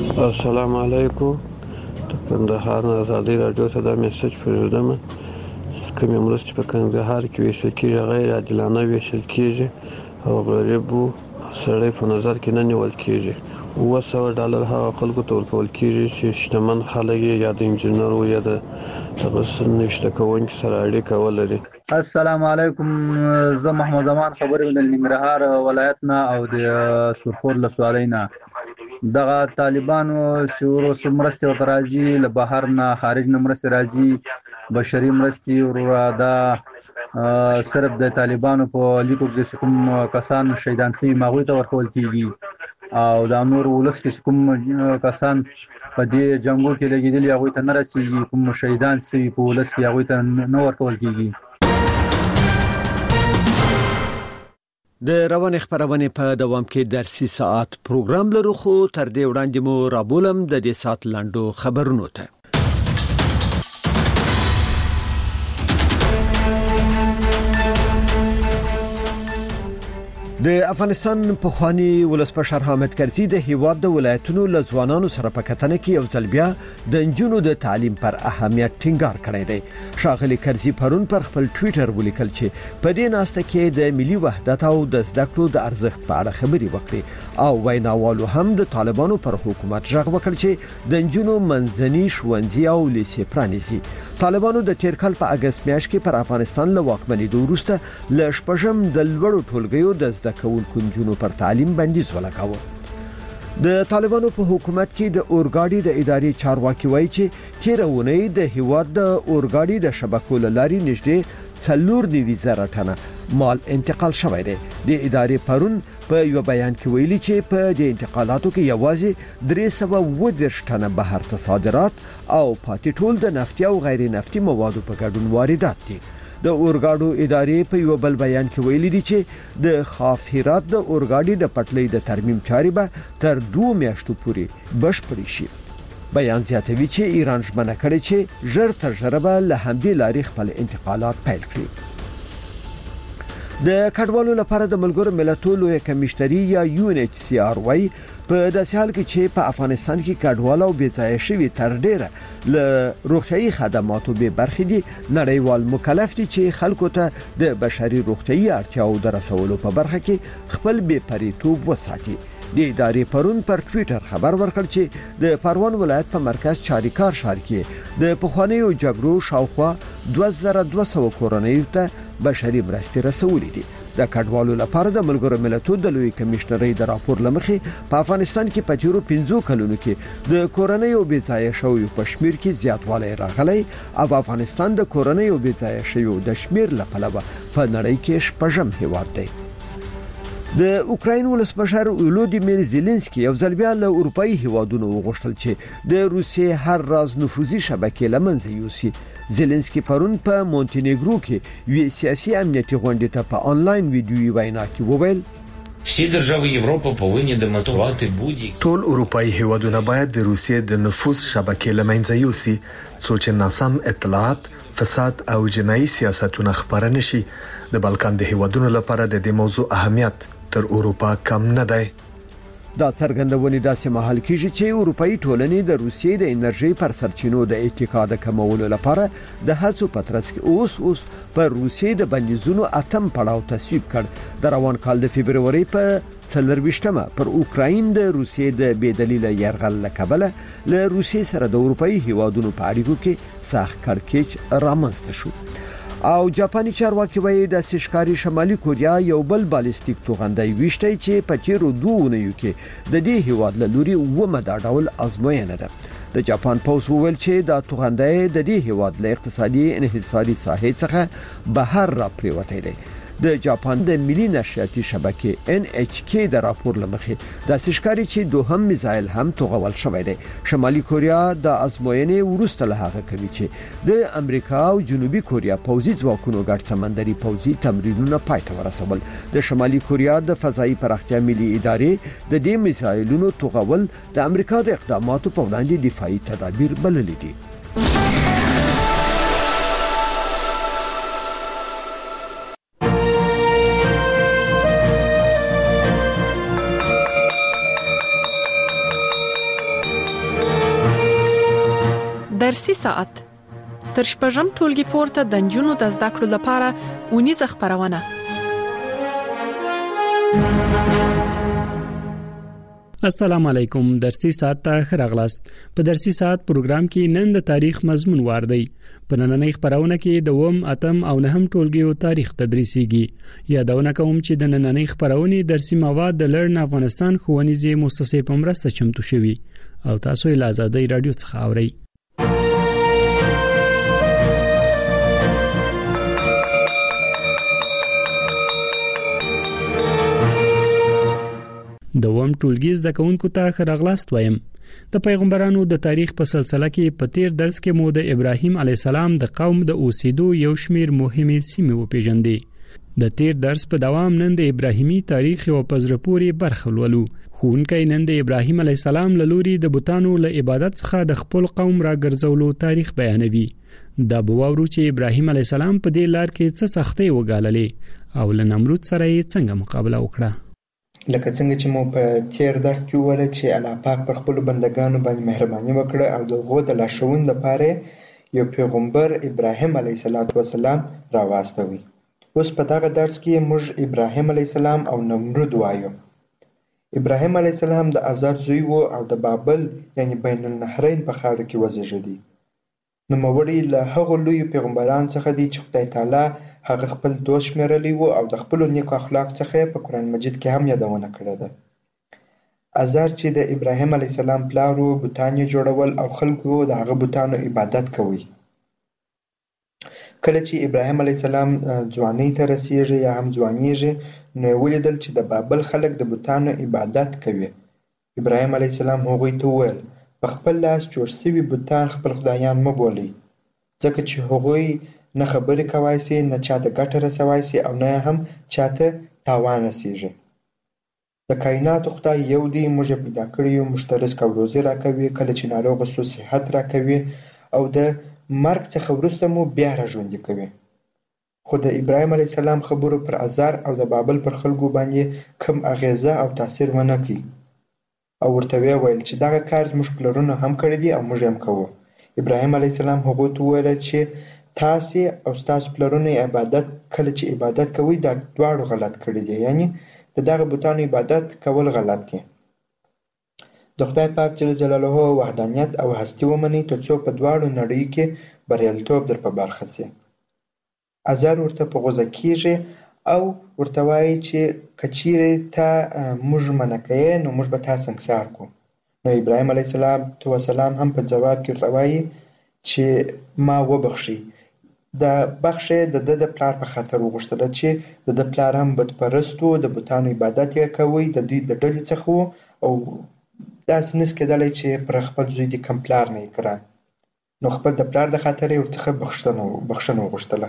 السلام علیکم. کندهار آزادی رادیو ته دا میسج پرېږدم. کومې مرستې په کندهار کې ویشل کېږي غیر عادلانه ویشل کېږي او غریبو سړی په نظر کې نه نیول کېږي. اوه سوه ډالر هغه خلکو ته ورکول کېږي چې شتمن خلک یا د انجینر یا د نوښت کوونکي سره اړیکه ولري. السلام علیکم. زه محمد زمان خبرې د ننګرهار ولایت نه او د سرخور لسوالۍ نه. دغه طالبانو شروع مرستې ورته راځي له بهر نه خارج نه مرستې راځي بشري مرستې ورته دا صرف د طالبانو په لیکو کې کوم کسان شهیدان شوي هغوی ته ورکول کېږي او دا نور ولس کې کوم کسان په دې جنګو کې لګېدلي هغوی ته نه رسېږي کوم شهیدان شوي په ولس کې هغوی ته نه ورکول کېږي. د روان خبرونه په دوام کې درسي ساعت پروګرام لرو خو تر دې وړاندې مو رابولم د دې ساعت لاندو خبرونو ته. د افغانستان پخوانی ولسمشر حامد کرزي د هیواد د ولایتونو له ځوانانو سره په کتنه کې یو ځل بیا د انجونو د تعلیم پر اهمیت ټینګار کړی دی. ښاغلي کرزي پرون پر خپل ټوئیټر ولیکل چې په دې ناسته کې د ملي وحدت او د زده کړو د ارزښت په اړه خبرې وکړي او ویناوالو هم د طالبانو پر حکومت ژغ وکړ چې د انجونو منځني ښوونځي او لیسې پرانیزي. طالبانو د تیر کال په اگست میاشت کې پر افغانستان له واکمنۍ وروسته ل شپږم د لوړو ټولګیو د زده کونکو نجونو پر تعلیم بندیز ولګاوه. د طالبانو په حکومت کې د اورګاډي د ادارې چارواکي وایي چې تیر اونۍ د هیواد د اورګاډي د شبکو لاري نږدې څلور نیوي زره ټنه مال انتقال شوی دی. د ادارې پرون په یو بیان کې ویلي چې په دې انتقالاتو کې یوازې درې سوه اووه دېرش ټنه بهر ته صادرات او پاتې ټول د نفتي او غیر نفتي موادو په ګډون واردات دي. د اورګاډو ادارې په یو بل بیان کې ویلي دي چې د خافهرات د اورګاډي د پټلۍ د ترمیم چارې به تر دوه میاشتو پورې بشپړې شي. بیان زیاتوي چې ایران ژمنه کړې چې ژر تر ژره به له همدې لارې خپل انتقالات پیل کړي. د کډوالو لپاره د ملګرو ملتونو لوی کمیشنري یا یو ان ایچ سی آر وايي په داسې حال کې چې په افغانستان کې کډوال او بېځایه شوي تر ډیره له روغتيایي خدماتو به برخې دي نړیوال مکلف دي چې خلکو ته د بشري روغتيایي اړتیاو د رسولو په برخه کې خپل بې پریتوب وساتي. د ادارې پرون پر ټوئیټر خبر ورکړ چې د پروان ولایت په مرکز چاریکار ښار کې د پخوانیو جګړو شاوخوا دوه زره دوه سوه کورنۍ ته بشري مرستې رسولې دي. د کډوالو لپاره د ملګرو ملتونو د لوی کمیشنري د راپور لمخې په افغانستان کې په تیرو پنځو کلونو کې د کورنۍ او بېځایه شویو په شمیر کې زیاتوالی راغلی او افغانستان د کورنۍ او بېځایه شویو د شمیر لپاره په نړۍ کې شپږم هیواد دی. د اوکراین ولسمشر ولودیمیر زيلنسکي یو ځل بیا له اروپאי هیوادونو وغوښتل چې د روسیې هر راز نفوذي شبکې لمنځه یوسي. زيلنسکي پرون په مونټینیګرو کې یو سیاسي امنیتي غونډه ته په انلاین ویډیوي وینا کې وویل всі держави Європи повинні демонтувати будь-які ټول اروپאי هیوادونه باید د روسیې د نفوذ شبکې لمنځه یوسي څو چې ناسم اطلاعات فساد او جنایي سیاستونه خبره نشي. د بالکان د هیوادونو لپاره د دې موضوع اهمیت تر اروپا کم نه دی. دا څرګندونه داسې مهال کېږي چې اروپאי ټولنې د روسیې د انرژي پر سرچینو د اتکا د کمولو لپاره د هڅو په ترڅ کې اوس اوس پر روسیې د بندیزونو اتم پړاو تصویب کړ. د روان کال د فبرवरी په څلرويشتمه پر اوکراین د روسیې د بېدلیله يرغل لکبله له روسیې سره د اروپאי هیوادونو په اړیکو کې سخت کړکېچ رامنځته شو. او جاپاني چارواکي وایي د سشکاري شمالي کوریا یو بل بالستیک توغندۍ ویشتي چې په تیرو دوه اونیو کې د دې هیواد له لوري ومه دا ډول ازموینه ده. د جاپان پوز وویل چې دا توغندۍ د دې هیواد له اقتصادي انحصاري ساحې څخه بهر را پریوتې ده. د جاپان د ملي نشریاتي شبکې ان ایچ کی د راپور لمخې د سشکاري چې دوهم میزایل هم توغول شوی دی. شمالي کوریا د ازموینې وروسته له هغه کوي چې د امریکا او جنوبي کوریا پوځي ځواکونو ګډ سمندري پوځي تمرینونه پای ته ورسول. د شمالي کوریا د فضایي پراختیا ملي ادارې د دې میزایلونو توغول د امریکا د اقداماتو په وړاندې دفاعي تدابیر بللي دي. درسي ساعت تر شپږم ټولګي پورته د نجونو د زده کړو لپاره ونیزه خبرونه. السلام علیکم. درسي ساعت ته خراغلاست. په درسي ساعت پروګرام کې نن د تاریخ مضمون واردی. په نننۍ خبرونه کې د وم اتم او نهم ټولګیو تاریخ تدریسيږي. یادونه کوم چې د نننۍ خبرونه درسي مواد د لرن افغانستان ښوونیزې مؤسسې په مرسته چمتو شوي او تاسو یې له آزادۍ رادیو څخه اورئ. د وم ټولګي زده کوونکو ته خراغلاست وایم. د پیغمبرانو د تاریخ په سلسله کې په تیر درس کې مو د ابراهیم علی السلام د قوم د اوسېدو یو شمیر مهمې سیمې وپیژندې. د تیر درس په دوام نن د ابراهیمي تاریخ او پزرپوري برخه ولولو. خوونکې نن د ابراهیم علی السلام له لوري د بوتانو له عبادت څخه د خپل قوم را ګرځولو تاریخ بیانوي. دا بوورو چې ابراهیم علی السلام په دې لار کې څه سختۍ وګاللې او له نمرود سره یې څنګه مقابله وکړه. لکه څنګه چې مو په تیر درس کې وویل چې الله پاک پر خپل بندگانو باندې مهرباني وکړه او د هغو د لارښوونې لپاره یو پیغمبر ابراهیم علیه السلام راواستوي. اوس په دغه درس کې موږ ابراهیم علیه السلام او نمرود وایو. ابراهیم علیه السلام د آزار زوی و او د بابل یعنی بین النهرین په خاوره کې وزیږېدی. نوموړی له هغو لویو پیغمبرانو څخه دی چې خدای تعالی هغه خپل دوست شمیرلی و او د خپل نیکو اخلاق څخه په قرآن مجید کې هم یادونه کړې ده. آزار چې د ابراهیم علیه السلام پلار و، بوتان یې جوړول او خلکو د هغه بوتانو عبادت کوي. کله چې ابراهیم علیه السلام ځوانۍ ته رسیږي یا هم ځوانیږي نو یې ولیدل چې د بابل خلک د بوتانو عبادت کوي. ابراهیم علیه السلام هغوی ته وویل په خپل لاس جوړ شوي بوتان خپل خدایان مه بولئ، ځکه چې هغوی نه خبرې کوای سي، نه چاته ګټه رسوای سي او نه هم چاته تاوان رسیږي. د کائناتو خدای یو دی، موږ یې پیدا کړی یو، موږ ته رزق او روزي راکوي، کله چې ناروغه سو صحت راکوي او د مرګ څخه وروسته مو بیا راژوندي کوي. خو د ابراهیم علیه السلام خبرو پر آزار او د بابل پر خلکو باندې کم اغیزه او تاثیر ونه کړي او ورته ویې ویل چې دغه کار زموږ پلرونو هم کړی دی او موږ هم کوو. ابراهیم علیه السلام هغوی ته وویل چې تاسې او ستاسو پلرونه عبادت کله چې عبادت کوئ دا دواړو غلط کړي دي، یعنی د دغه بوتانو عبادت کول غلط دي. د خدای پاک جل جلاله وحدانیت او هستی ومنئ ترڅو په دواړو نړیو کې بریالیتوب در په برخه سي. آزار ورته په غوسه کیږي او ورته وایي چې که چیرې تا موږ منع کوې نو موږ به تا سنګسار کړو. نو ابراهیم علیه السلام هم په جواب کې ورته وایي چې ما وبخښئ. د بخښه د د د پلار په خاطر وغوښتله چې د د پلار هم بتپرست و، د بوتانو عبادت یې کوي، د دوی د ډلې څخه و او داسې نس کېدلی چې پر خپل زوی د کم پلار نه یې کړه. نو خپل د پلار د خاطر یې ورڅخه بخښنه وغوښتله.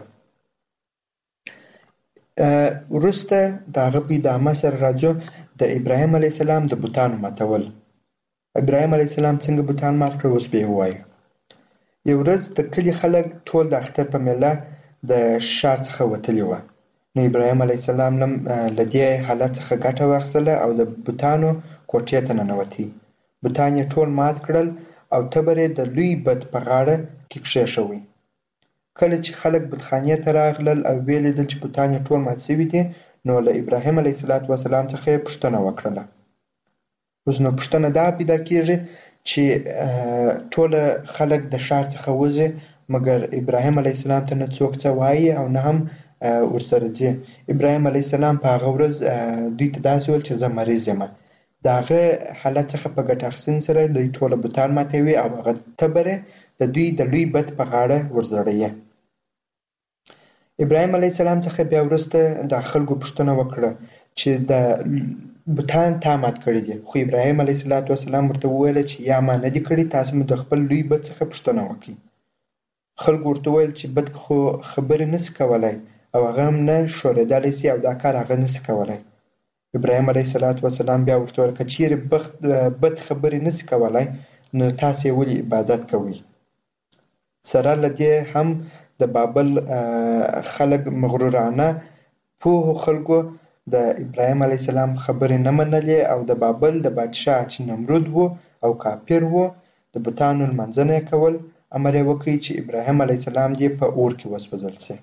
وروسته د هغه په ادامه سره راځو د ابراهیم علیه السلام د بوتانو ماتول. ابراهیم علیه السلام څنګه بوتان مات کړل اوس به یې ووایو. یو ورځ د کلي خلک ټول د اختر په میله د ښار څخه وتلي وه. نو ابراهیم علیه السلام له دې حالت څخه ګټه واخیستله او د بوتانو کوټې ته ننوتی. بوتان یې ټول مات کړل او تبر یې د لوی بت په غاړه کې کښېښوی. کله چې خلک بتخانې ته راغلل او ویې لیدل چې بوتان یې ټول مات شوي دي نو له ابراهیم علیه السلام څخه یې پوښتنه وکړله. اوس نو پوښتنه دا پیدا کېږي چې ټول خلک د ښار څخه وځي مګر ابراهیم علیه السلام ته نه څوک څه وایي او نه هم ورسره ځي. ابراهیم علیه السلام په هغه ورځ دوی ته داسې ویل چې زه مریض یم. د هغه حالت څخه په ګټه اخیستنې سره دوی ټوله بوتان ماتوي او هغه تبر د دوی د لوی بت په غاړه ورزړوي. ابراهیم علیه السلام څخه بیا وروسته د خلکو پوښتنه وکړه چې د بوتان تا مات کړي دي. خو ابراهیم علیه السلام ورته وویل چې یا ما نه دي کړي، تاسو مو د خپل لوی بت څخه پوښتنه وکړئ. خلکو ورته وویل چې بت خو خبرې نشي کولی او هغه هم نه ښورېدلی سي او دا کار هغه نشي کولی. ابراهیم علیه السلام بیا ورته وویل که چیرې بت خبرې نشي کولی نو تاسو یې ولې عبادت کوئ. سره له دې هم د بابل خلک مغرورانه پوهو خلکو د ابراهیم علیه السلام خبرې نه منلې او د بابل د بادشاه چې نمرود و او کافر و د بوتانو لمانځنه یې کول امر یې وکړ چې ابراهیم علیه السلام دې په اور کې وسوځل شي.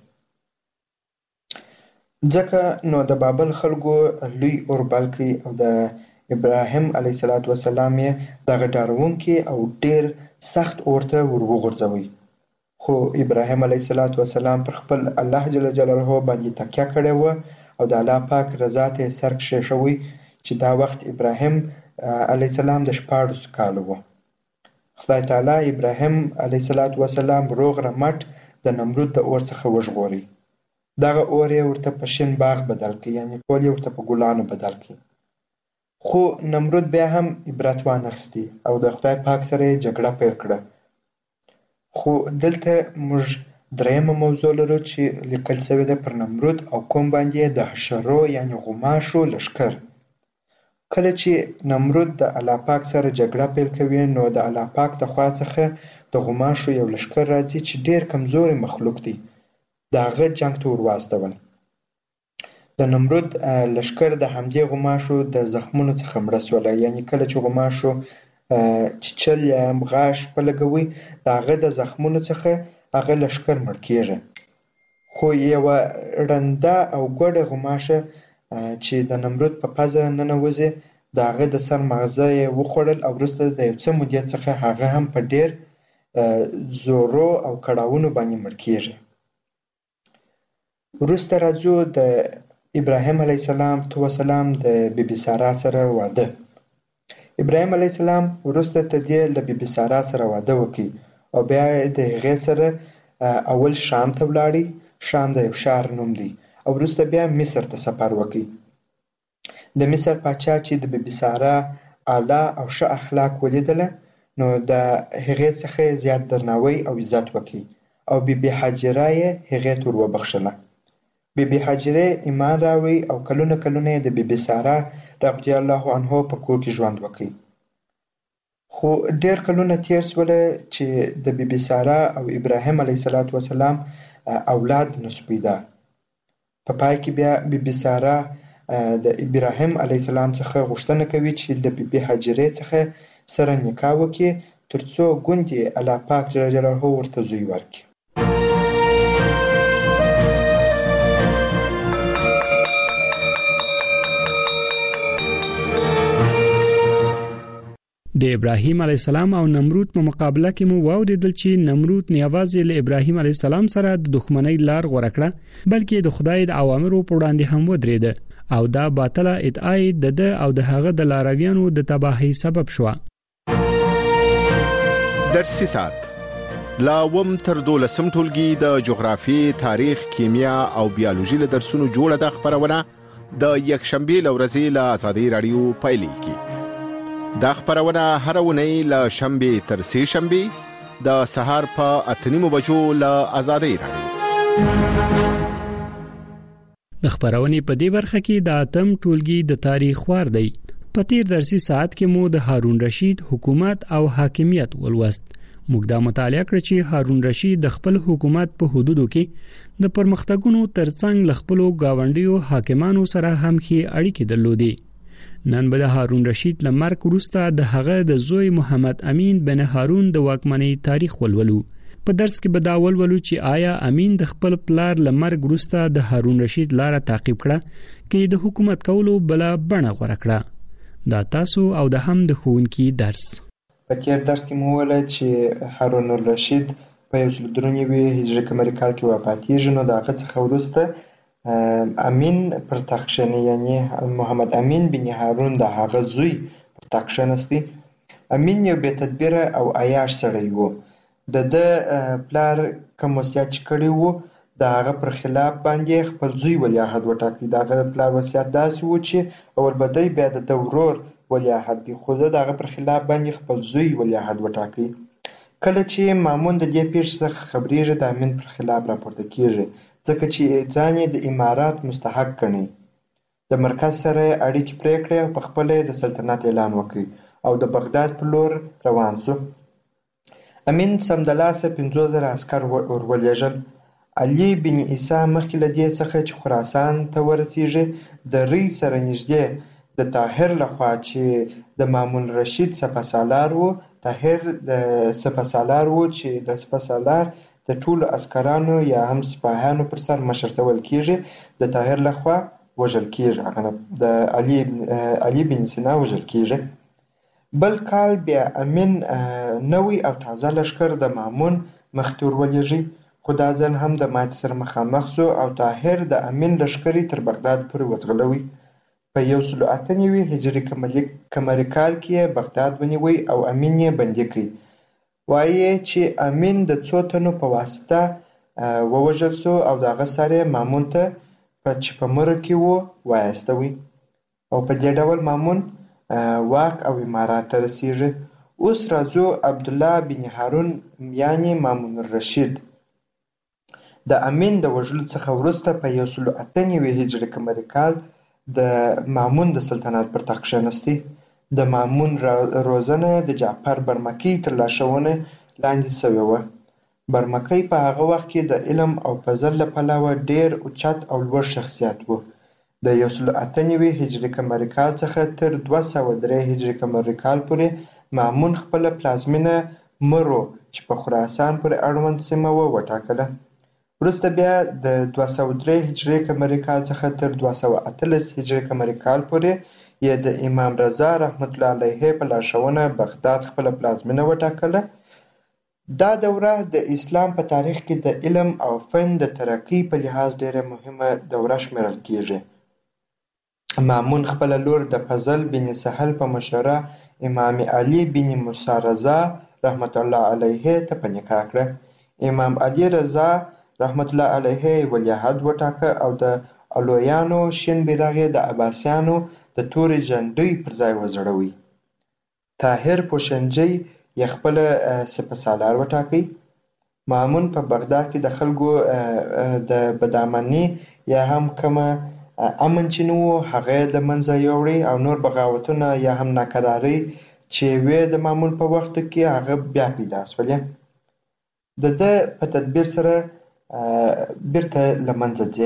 ځکه نو د بابل خلکو لوی اور بل کړي او د ابراهیم علیه السلام یې دغه ډاروونکي او ډېر سخت اور ته ور وغورځوي. خو ابراهیم علیه السلام پر خپل الله جل جلاله باندې تکیه کړې وه او د الله پاک رضا ته یې سر کښېښوی چې دا وخت ابراهیم علیه السلام د شپاړسو کالو و. خدای تعالی ابراهیم علیه السلام روغ رمټ د نمرود د اور څخه وژغوري. دغه اور یې ورته په شین باغ بدل کړي، یعنې ټول یې ورته په ګلانو بدل کړي. خو نمرود بیا هم عبرت وانخیستي او د خدای پاک سره یې جګړه پیل کړه. خو دلته موږ درېیمه موضوع لرو چې لیکل شوې ده پر نمرود او قوم باندې د حشرو یعنې غوماشو لښکر. کله چې نمرود د الله پاک سره جګړه پیل کوي نو د الله پاک د خوا څخه د غوماشو یو لښکر راځي چې ډېر کمزوري مخلوق دی، د هغه جنګ ته ور واستول. د نمرود لښکر د همدې غوماشو د زخمونو څخه مړه سوله، یعنې کله چې غوماشو چیچل یا غاښ په لګوي د هغه د زخمونو څخه هغه لښکر مړ کېږي. خو یوه ړنده او ګوډه غوماشه چې د نمرود په پزه ننوځي د هغه د سر مغزه یې وخوړل او وروسته د یو څه مودې څخه هغه هم په ډېر زورو او کړاوونو باندې مړ کېږي. وروسته راځو د ابراهیم علیه السلام د بی بي سارا سره واده. ابراهیم علیه السلام وروسته تر دې له بی بي سارا سره واده وکړي او بیا د هغې سره اول شام ته ولاړی. شام د یو ښار نوم دی او وروسته بیا مصر ته سفر وکړي. د مصر پاچا چې د بی بي سارا اعلی او ښه اخلاق ولیدله نو د هغې څخه زیات درناوی او عزت وکړي او بی بي حاجره یې هغې ته ور وبخښله. بی بي حاجره ایمان راوړی او کلونه کلونه د بی بي سارا رضی الله عنها په کور کې ژوند وکړي. خو ډېر کلونه تیر شوله چې د بی بي سارا او ابراهیم علیه السلام اولاد نشو پیدا. په پای کې بیا بی بي سارا د ابراهیم علیه السلام څخه غوښتنه کوي چې د بی بي حاجرې څخه سره نکاح وکړي ترڅو ګوندې الله پاک جل جلاله ورته زوی ورکړي. د ابراهیم علیه السلام او نمرود په مقابله کې مو واوریدل چې نمرود نه یوازې له ابراهیم علیه السلام سره د دښمنۍ لار غوره کړه بلکې د خدای د اوامرو په وړاندې هم ودرېد او دا باطله ادعا د ده او د هغه د لارویانو د تباهۍ سبب شو. درسي سات لا وم تر دولسم ټولګي د جغرافي، تاریخ، کیمیا او بیولوژي له درسونو جوړه د خبرونه د یکشنبه لورځي له آزادۍ رادیو پایلیږي. دا خبرونه هر ونی له شنبه تر سه شنبه د سهار په اتنیمو بجو له آزادۍ رادیو. د خبرونې په دې برخه کې د اتم ټولګي د تاریخ وار دی. په تیر درسي ساعت کې مو د هارون رشید حکومت او حاکمیت ولوست. موږ دا مطالعه کړ چې هارون رشید د خپل حکومت په حدودو کې د پرمختګونو ترڅنګ ل خپل گاونډیو حاکمانو سره هم ښې اړیکې درلودې. نن به د هارون رشید لمرګ وروسته د هغه د زوی محمد امین بن هارون د واکمنۍ تاریخ ولولو. په درس کې به دا ولولو چې آیا امین د خپل پلار لمرګ وروسته د هارون رشید لاره تعقیب کړه کې د حکومت کولو بل بڼه غوړه کړه. دا تاسو او د هم د ښوونکي درس. په تیر درس کې مو ویل چې هارون الرشید په یو سل درې نوي هجري قمري کال کې وفاتېږي نو د هغه څخه وروسته امین پر تخت کښېني، یعنې محمد امین بن هارون د هغه زوی پر تخت کښېنستی. امین یو بې تدبیره او عیاش سړی و. د ده پلار کوم وصیت چې کړی و د هغه پر خلاف باندې خپل زوی ولیعهد وټاکي. د هغه پلار وصیت داسې و چې اول به دی بیا د ده ورور ولیعهد دی، خو ده د هغه پر خلاف باندې خپل زوی ولیعهد وټاکي. کله چې مامون د دې پیښې څخه خبرېږي د امین پر خلاف راپورته کېږي ځکه چې ځان یې د امارات مستحق ګڼي. د مرکز سره اړیکې پرې کړې او په خپله د سلطنت اعلان وکړي او د بغداد په لور روان شو. امین سمدلاسه پنځوس زره عسکر ور ولېږل. علي بن عیسی مخکې له دې څخه چې خراسان ته ورسېږي د ری سره نږدې د طاهر لخوا چې د مامون رشید سپه سالار و طاهر د سپهسالار و چې د سپهسالار د ټولو عسکرانو یا هم سپاهیانو پر سر مشرتول کیږي د طاهر لخوا وژل کیږي هغه د علي علي بن سینا وژل کیږي بل کال بیا امین نوی او تازه لشکر د مامون مخته ورولېږي خو دا ځل هم د ماتې سره مخامخ سو او طاهر د امین لشکرې تر بغداد پورې وځغلوي په یو سل اته نوي هجري قمري کال کې بغداد ونیوی او امین یې بندي کړ وایي چې امین د څو تنو په واسطه ووژل سو او د هغه سره مامون ته په چې په مره کې و وایستوي او په دې ډول مامون واک او امارات ته رسیږي اوس راځو عبدالله بن هارون یعنی مامون الرشید د امین د وژلو څخه وروسته په یو سل اته نوي هجري قمري کال د مامون د سلطنت پر تخت کښېنستی د مامون روزنه د جعفر برمکی تر لارښوونې لاندې سوې وه برمکی په هغه وخت کې د علم او فضل له پلوه ډېر اوچت او لوړ شخصیت و د یو سل اته نوي هجري قمري کال څخه تر دوه سوه درې هجري قمري کال پورې مامون خپله پلازمینه مرو چې په خراسان پورې اړوند سیمه وه وټاکله وروسته بیا د دوه سوه درې هجري قمري کال څخه تر دوه سوه اتلس هجري قمري کال پورې یې د امام رضا رحمت الله علیه په لارښوونه بغداد خپله پلازمینه وټاکله دا دوره د اسلام په تاریخ کې د علم او فن د ترقۍ په لحاظ ډېره مهمه دوره شمیرل کیږي مامون خپله لور د فضل بن سهل په مشوره امام علي بن موسی رضا رحمت الله علیه ته په نکاح کړه امام علي رضا رحمت الله علیه ولیعهد وټاکه او د علویانو شین بیرغ یې د عباسیانو د تورې جنډۍ پر ځای وځړوي طاهر پوشنجي یې خپله سپهسالار وټاکئ مامون په بغداد کې د خلکو د بدامني یا هم کومه امن چې نه و هغه یې د منځه یوړی او نور بغاوتونه یا هم ناکرارۍ چې وې د مامون په وخت کې هغه بیا پیدا سولې د ده په تدبیر سره بیرته له منځه ځي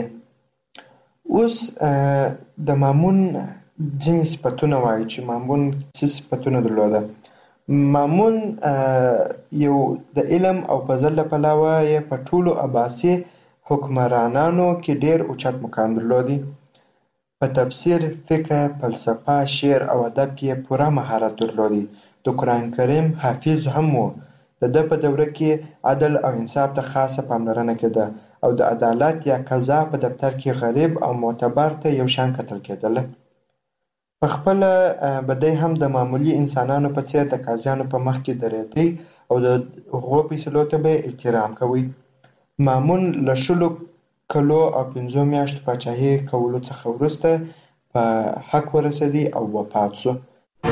اوس د مامون ځینې صفتونه وایي چې مامون څه صفتونه درلوده مامون یو د علم او فضل له پلوه یې په ټولو عباسي حکمرانانو کې ډېر اوچت مقام درلودی په تفسیر فقه فلسفه شعر او ادب کې پوره مهارت درلودی د قرآن کریم حافظ هم و د ده په دوره کې عدل او انصاف ته خاصه پاملرنه کېده او د عدالت یا قضا په دفتر کې غریب او معتبر ته یو شان کتل کېدله په خپله به دی هم د معمولي انسانانو په څېر د قاضیانو په مخ کې درېدی او د هغو فیصلو ته به احترام کوي مامون له شلو کلو او پنځو میاشتو پاچاهي کولو څخه وروسته په حق ورسېدی او وفات شو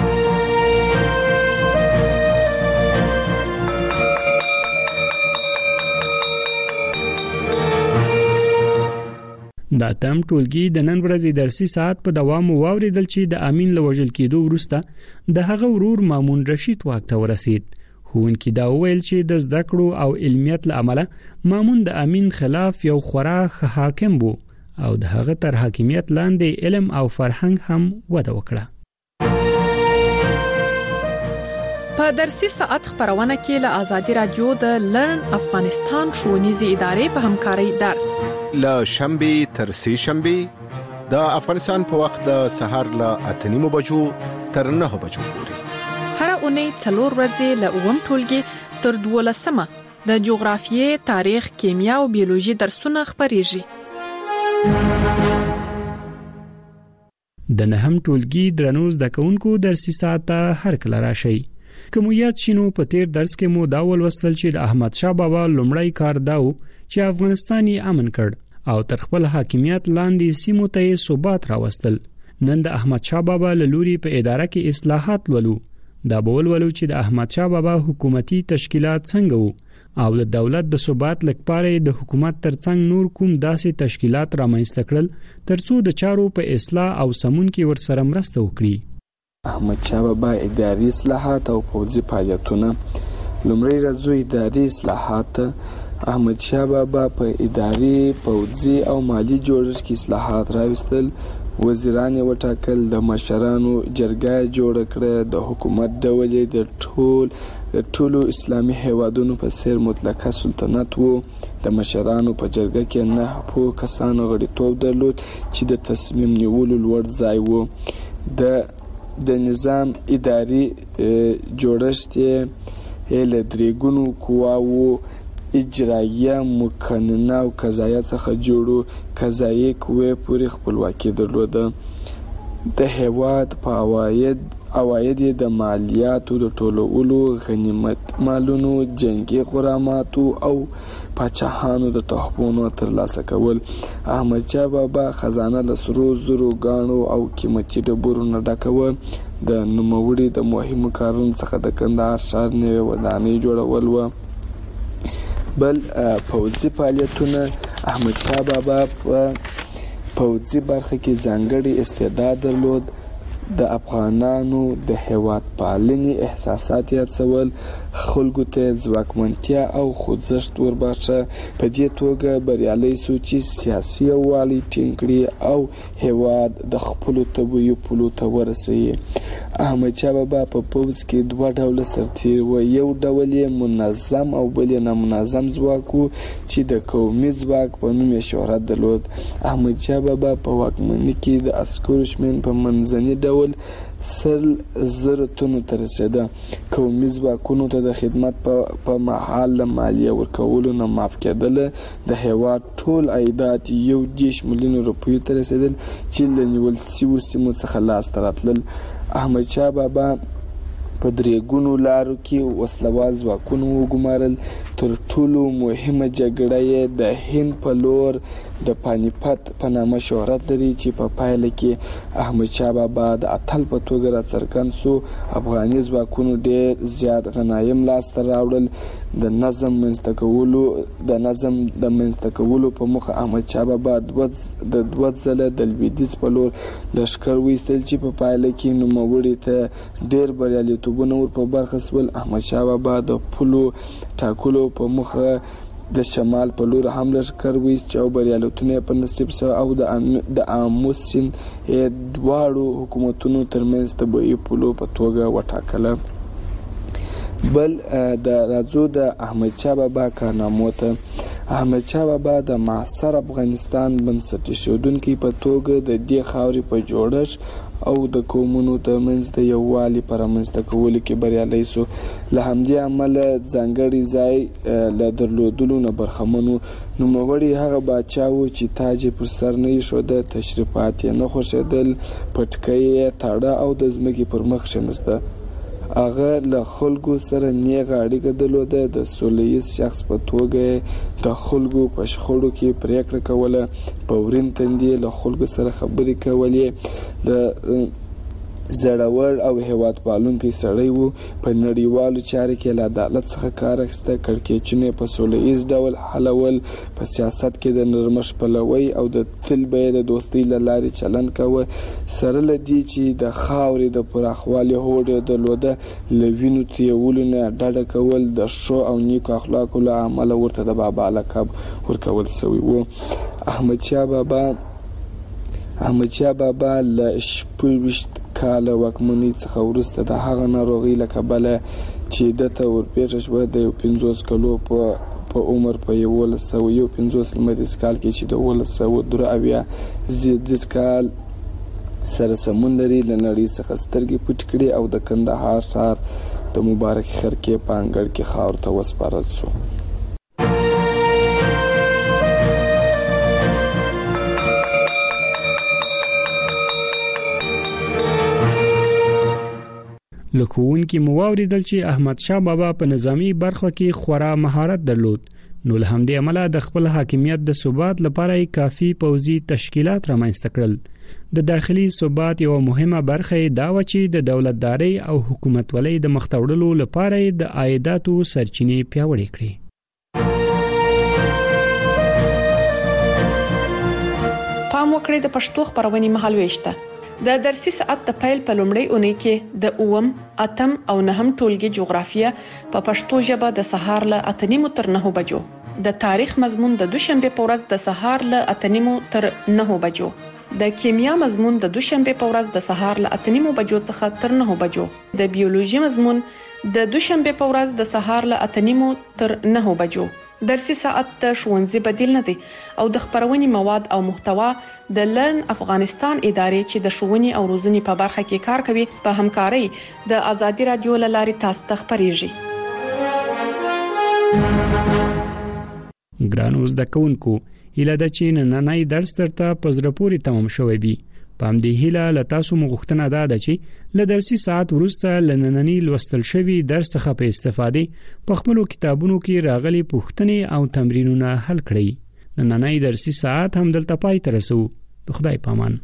دا تم ټولګي د نن ورځې درسي ساعت په دوام واوریدل چې د امین له وژل کېدو وروسته د هغه ورور مامون رشید واک ته ورسید ښوونکي دا وویل چې د زده کړو او علمیت له امله مامون د امین خلاف یو خورا ښه حاکم و او د هغه تر حاکمیت لاندې علم او فرهنګ هم وده وکړه په درسي ساعت خبرونه کې له آزادي رادیو د لرن افغانستان ښوونیزې ادارې په همکارۍ درس له شنبه تر سه شنبه د افغانستان په وخت د سهار له اته نیمو بجو تر نه بجو پورې هر اونۍ څلور ورځې له اووم ټولګي تر دولسمه د جغرافیې تاریخ کیمیا او بیولوژي درسونه خبرېږي د نهم ټولګي درنو زده کوونکو درسي ساعت ته هر کله راشي کوم یاد شینو په تیر درس کې مو دا ولوستل چې د احمد شاه بابا لومړی کار داو چې افغانستان یې امن کړ او تر خپل حاکمیت لاندې سیمو ته ثبات راوستل نن د احمد شاه بابا لوري په اداره کې اصلاحات ولو دا بول ولو چې د احمد شاه بابا حکومتي تشکیلات څنګه وو او د دولت د ثبات لپاره د حکومت ترڅنګ نور کوم داسې تشکیلات رامنځته کړل ترڅو د چارو په اصلاح او سمون کې ورسره مرسته وکړي احمد شاه بابا اداري اصلاحات او پوځي فعالیتونه لومړی راځو اداري اصلاحات احمد شاه بابا په اداري پوځي او مالی جوړښت کې اصلاحات راوستل وزیران یې وټاکل، د مشرانو جرګه جوړه کړه، د حکومت ډول یې د ټول د ټولو اسلامي هیوادونو په څیر مطلقه سلطنت و. د مشرانو په جرګه کې نه پوه کسانو غړیتوب درلود چې د تصمیم نیولو لوړ ځای و. د د نظام اداري جوړښت یې له درې ګونو قواوو اجرایه، مقننه او قضایه څخه جوړو. قضایي قوې پورې خپلواکي درلوده. د هیواد په عواید عواید یې د مالیاتو د ټولولو، غنیمت مالونو، جنگي غراماتو او پاچاهانو د تحفونو ترلاسه کول. احمدشاه بابا خزانه له سرو زرو، ګاڼو او قیمتي ډبرو نه ډکه وه. د نوموړي د مهمو کارونو څخه د کندهار ښار نوې ودانۍ جوړول و. بل پوځي فعالیتونه. احمدشاه بابا په پوځي برخه کې ځانګړی استعداد درلود. د افغانانو د هیواد پالنې احساسات یې هڅول، خلکو ته ځواکمنتیا او خوځښت ورباښه. په دې توګه بریالی سو چې سیاسي یووالی ټینګ کړي او هیواد د خپلو طبیعي پولو ته ورسوي. احمدشاه بابا په پوځ کې دوه ډوله سرتیر و. یو ډول یې منظم او بل یې نامنظم ځواک و چې د قومي ځواک په نوم یې شهرت درلود. احمدشاه بابا په واکمنۍ کې د عسکرو شمېر په منځني ډول سل زره تنو ته رسېده. قومي ځواکونو ته د خدمت په مهال له مالیې ورکولو نه معاف کېدله. د هیواد ټول عایدات یو دېرش میلیونه روپیو ته رسېدل چې له نیول شویو سیمو څخه لاسته راتلل. احمدشاه بابا په درې ګونو لارو کې وسلوال ځواکونه وګمارل. تر ټولو مهمه جګړه یې د هند په لور د پانیپت په نامه شهرت لري چې په پایله کې احمدشاه بابا د اتل په توګه راڅرګند سو. افغاني ځواکونو ډېر زیات غنایم لاسته راوړل. د نظم منځته کولو د نظم د منځته کولو په موخه احمدشاه بابا د دوه ځله د لویدیځ په لور لښکر وایستل چې په پایله کې نوموړي ته ډېر بریالیتوبونه ور په برخه سول. احمدشاه بابا د پولو ټاکلو په موخه د شمال په لور هم لښکر وایست او بریالیتونه په نصیب سو او د آمو سیند دواړو حکومتونو ترمنځ طبیعي پولو په توګه وټاکله. بل د راځو د احمدشاه بابا کارنامو ته. احمدشاه بابا د معاصر افغانستان بنسټ ایښودونکي په توګه د دې خاورې په جوړښت او د قومونو ترمنځ د یووالي په رامنځته کولو کې بریالی سو. له همدې امله ځانګړی ځای له درلودلو نه برخمن و. نوموړی هغه پاچا و چې تاج یې پر سر نه ایښوده، تشریفات یې نه خوښېدل، پټکی یې تاړه او د ځمکې پر مخ کښېناسته. هغه له خلکو سره نیغه اړیکه درلوده. د سوله ییز شخص په توګه د خلکو په شخړو کې پریکړه کوله. په ورین تندي له خلکو سره خبرې کولې. د زړور او هیواد پالونکی سړی و. په نړیوالو چارو کې له عدالت څخه کار اخیسته. کړکېچونه په سوله ییز ډول حلول. په سیاست کې د نرمښت پلوی او د تل به د دوستۍ له لارې چلند کاوه. سره له دې چې د خاورې د پراخوالي هوډ یې درلوده، له وینو تویولو نه ډډه کول. د ښو او نیکو اخلاقو له امله ورته د بابا لقب ورکول شوی و. احمدشاه بابا احمدشاه بابا له شپږویشت کاله واکمنۍ څخه وروسته د هغه ناروغۍ له کبله چې دته ورپېښه شوه د یو پنځوس کلو په په عمر په یولس سوه یو پنځوس لمریز کال کې چې د اوولس سوه درې اویا زیږدیز کال سره سمون لري، له نړۍ څخه سترګې پټې کړې او د کندهار ښار د مبارک خرکې په انګړ کې خاورو ته وسپارل شو. لکوونکي مو واوریدل چې احمد شاه بابا په نظامی برخه کې خورا مهارت درلود، نو له همدې عمله د خپل حاکمیت د ثبات لپاره کافي پوځي تشکیلات رامنځته کړل. د داخلي ثبات یو مهمه برخه دا و چې د دولتداري او حکومتولۍ د مختوړلو لپاره د عایداتو سرچینې پیاوړې کړې. پام وکړئ د پښتو خبرونې مهالويشته. د درسي ساعت د پیل په لومړۍ اونۍ کې د اوم، اتم او نهم ټولګي جغرافیه په پښتو ژبه د سهار له اته نیمو تر نهو بجو د تاریخ مضمون د دوشنبه په ورځ د سهار له اته نیمو تر نه بجو، د کیمیا مضمون د دوشنبه په ورځ د سهار له اته نیمو بجو څخه تر نه بجو، د بیولوژي مضمون د دوشنبه په ورځ د سهار له اته نیمو تر نه بجو. درسي ساعت د ښوونځي بدیل نه دی او د خبرونې مواد او محتوا د لرن افغانستان ادارې چې د ښوونې او روزنې په برخه کې کار کوي په همکارۍ د ازادي رادیو لاري تاسو ته خبريږي. ګرانو زده کوونکو، هیله ده چې نننۍ درس ترته په زړه پورې تمام شوی وي. په همدې هیله له تاسو مغوښتنه ده د چې له درسي ساعت وروسته لنننی لوستل شوی درس څخه په استفادې په خپل کتابونو کې راغلي پوښتنې او تمرینونه حل کړئ. نننی درسي ساعت هم دلته پای ته رسو. د خدای پامان.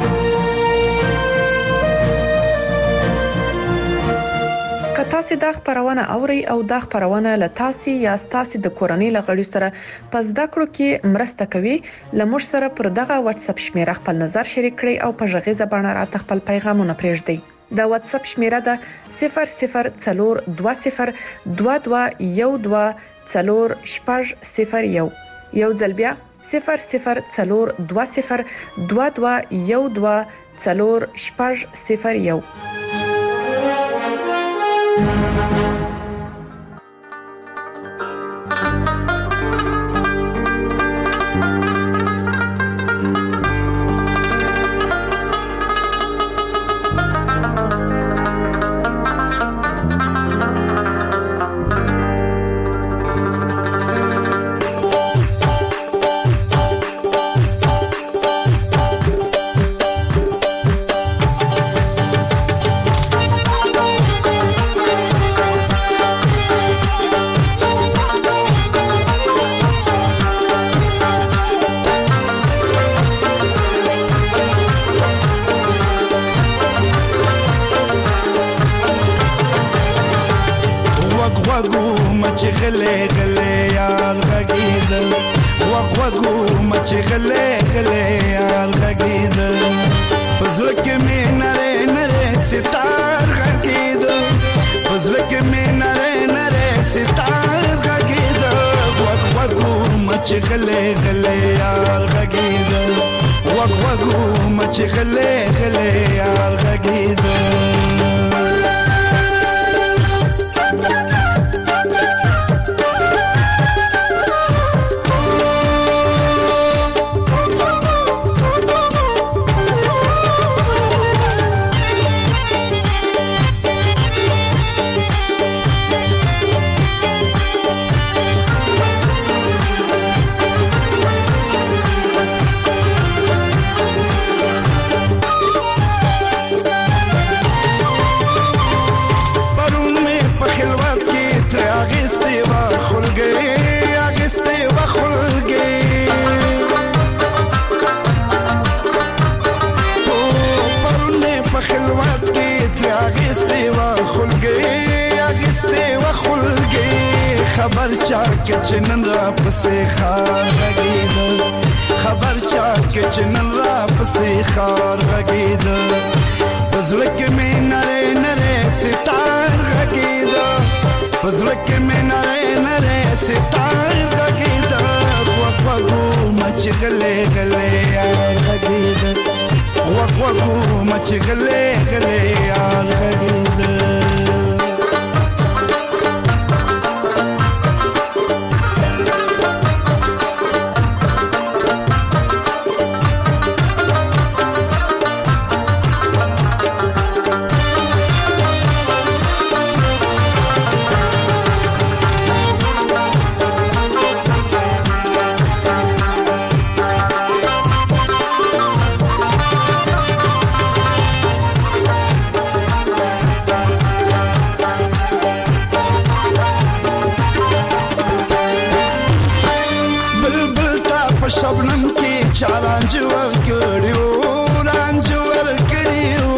تاسو د خبرونه اوري او د خبرونه له تاسو یا تاسو د کورنۍ لغړی سره پس د کړو کې مرسته کوي. لمر سره پر دغه واتس اپ شمیره خپل نظر شریک کړئ او په ژغه زبانه را خپل پیغامونه پرېږدئ. د واتس اپ شمیره ده صفر صفر څلور دوه صفر دوه دوه یو دوه څلور شپږ صفر یو. یو ځل بیا صفر صفر څلور دوه صفر دوه دوه یو دوه څلور شپږ صفر یو. خبر چا کې چنن را پسې خار غږید خبر چا کې چنن را پسې خار غږید پزړه کې مې نره نره ستار غږید پزړه کې مې نره نره ستار غږید وق وقو مچ غلې غلې یار غږید وق وقو مچ غلې غلې یار غږید. شبنم کی چالانج ور کړیو رانج ور کړیو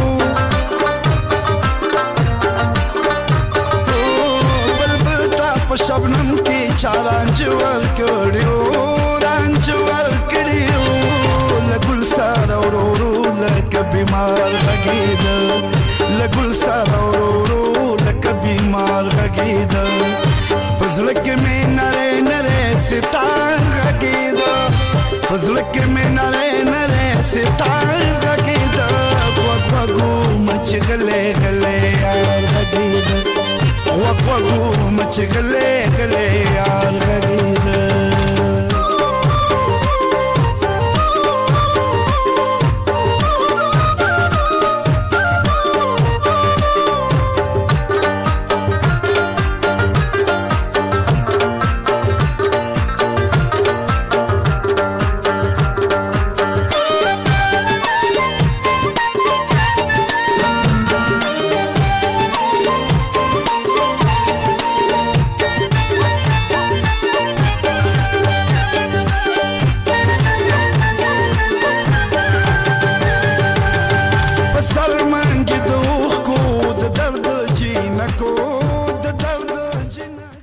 بلبل تا په شبنم کی چالانج ور کړیو رانج ور کړیو لګل سره ورورو لکه بیمار غږید لګل سره ورورو لکه بیمار غږید پزړه کې مې نره نره غوږو مچ غلې غلې یار غږېده